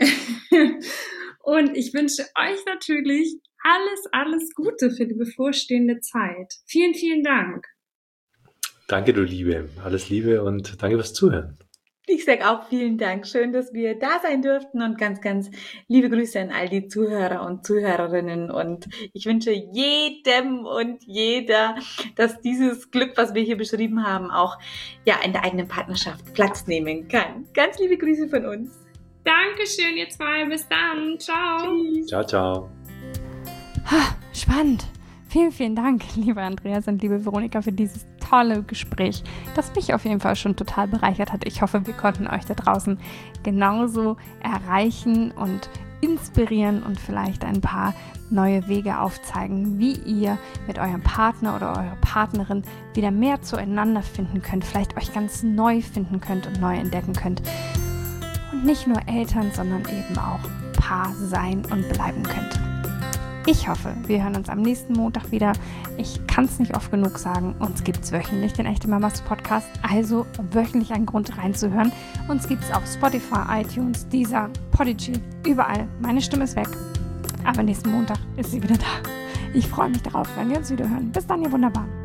Speaker 4: Und ich wünsche euch natürlich alles, alles Gute für die bevorstehende Zeit. Vielen, vielen Dank.
Speaker 3: Danke, du Liebe. Alles Liebe und danke fürs Zuhören.
Speaker 2: Ich sage auch vielen Dank. Schön, dass wir da sein durften und ganz, ganz liebe Grüße an all die Zuhörer und Zuhörerinnen. Und ich wünsche jedem und jeder, dass dieses Glück, was wir hier beschrieben haben, auch ja in der eigenen Partnerschaft Platz nehmen kann. Ganz liebe Grüße von uns.
Speaker 4: Dankeschön, ihr zwei. Bis dann. Ciao.
Speaker 2: Tschüss.
Speaker 3: Ciao, ciao.
Speaker 1: Ha, spannend. Vielen, vielen Dank, lieber Andreas und liebe Veronika, für dieses tolle Gespräch, das mich auf jeden Fall schon total bereichert hat. Ich hoffe, wir konnten euch da draußen genauso erreichen und inspirieren und vielleicht ein paar neue Wege aufzeigen, wie ihr mit eurem Partner oder eurer Partnerin wieder mehr zueinander finden könnt, vielleicht euch ganz neu finden könnt und neu entdecken könnt. Und nicht nur Eltern, sondern eben auch Paar sein und bleiben könnt. Ich hoffe, wir hören uns am nächsten Montag wieder. Ich kann es nicht oft genug sagen, uns gibt es wöchentlich den Echte Mamas Podcast, also wöchentlich einen Grund reinzuhören. Uns gibt es auf Spotify, iTunes, Deezer, Podigy, überall. Meine Stimme ist weg, aber nächsten Montag ist sie wieder da. Ich freue mich darauf, wenn wir uns wieder hören. Bis dann, ihr Wunderbaren.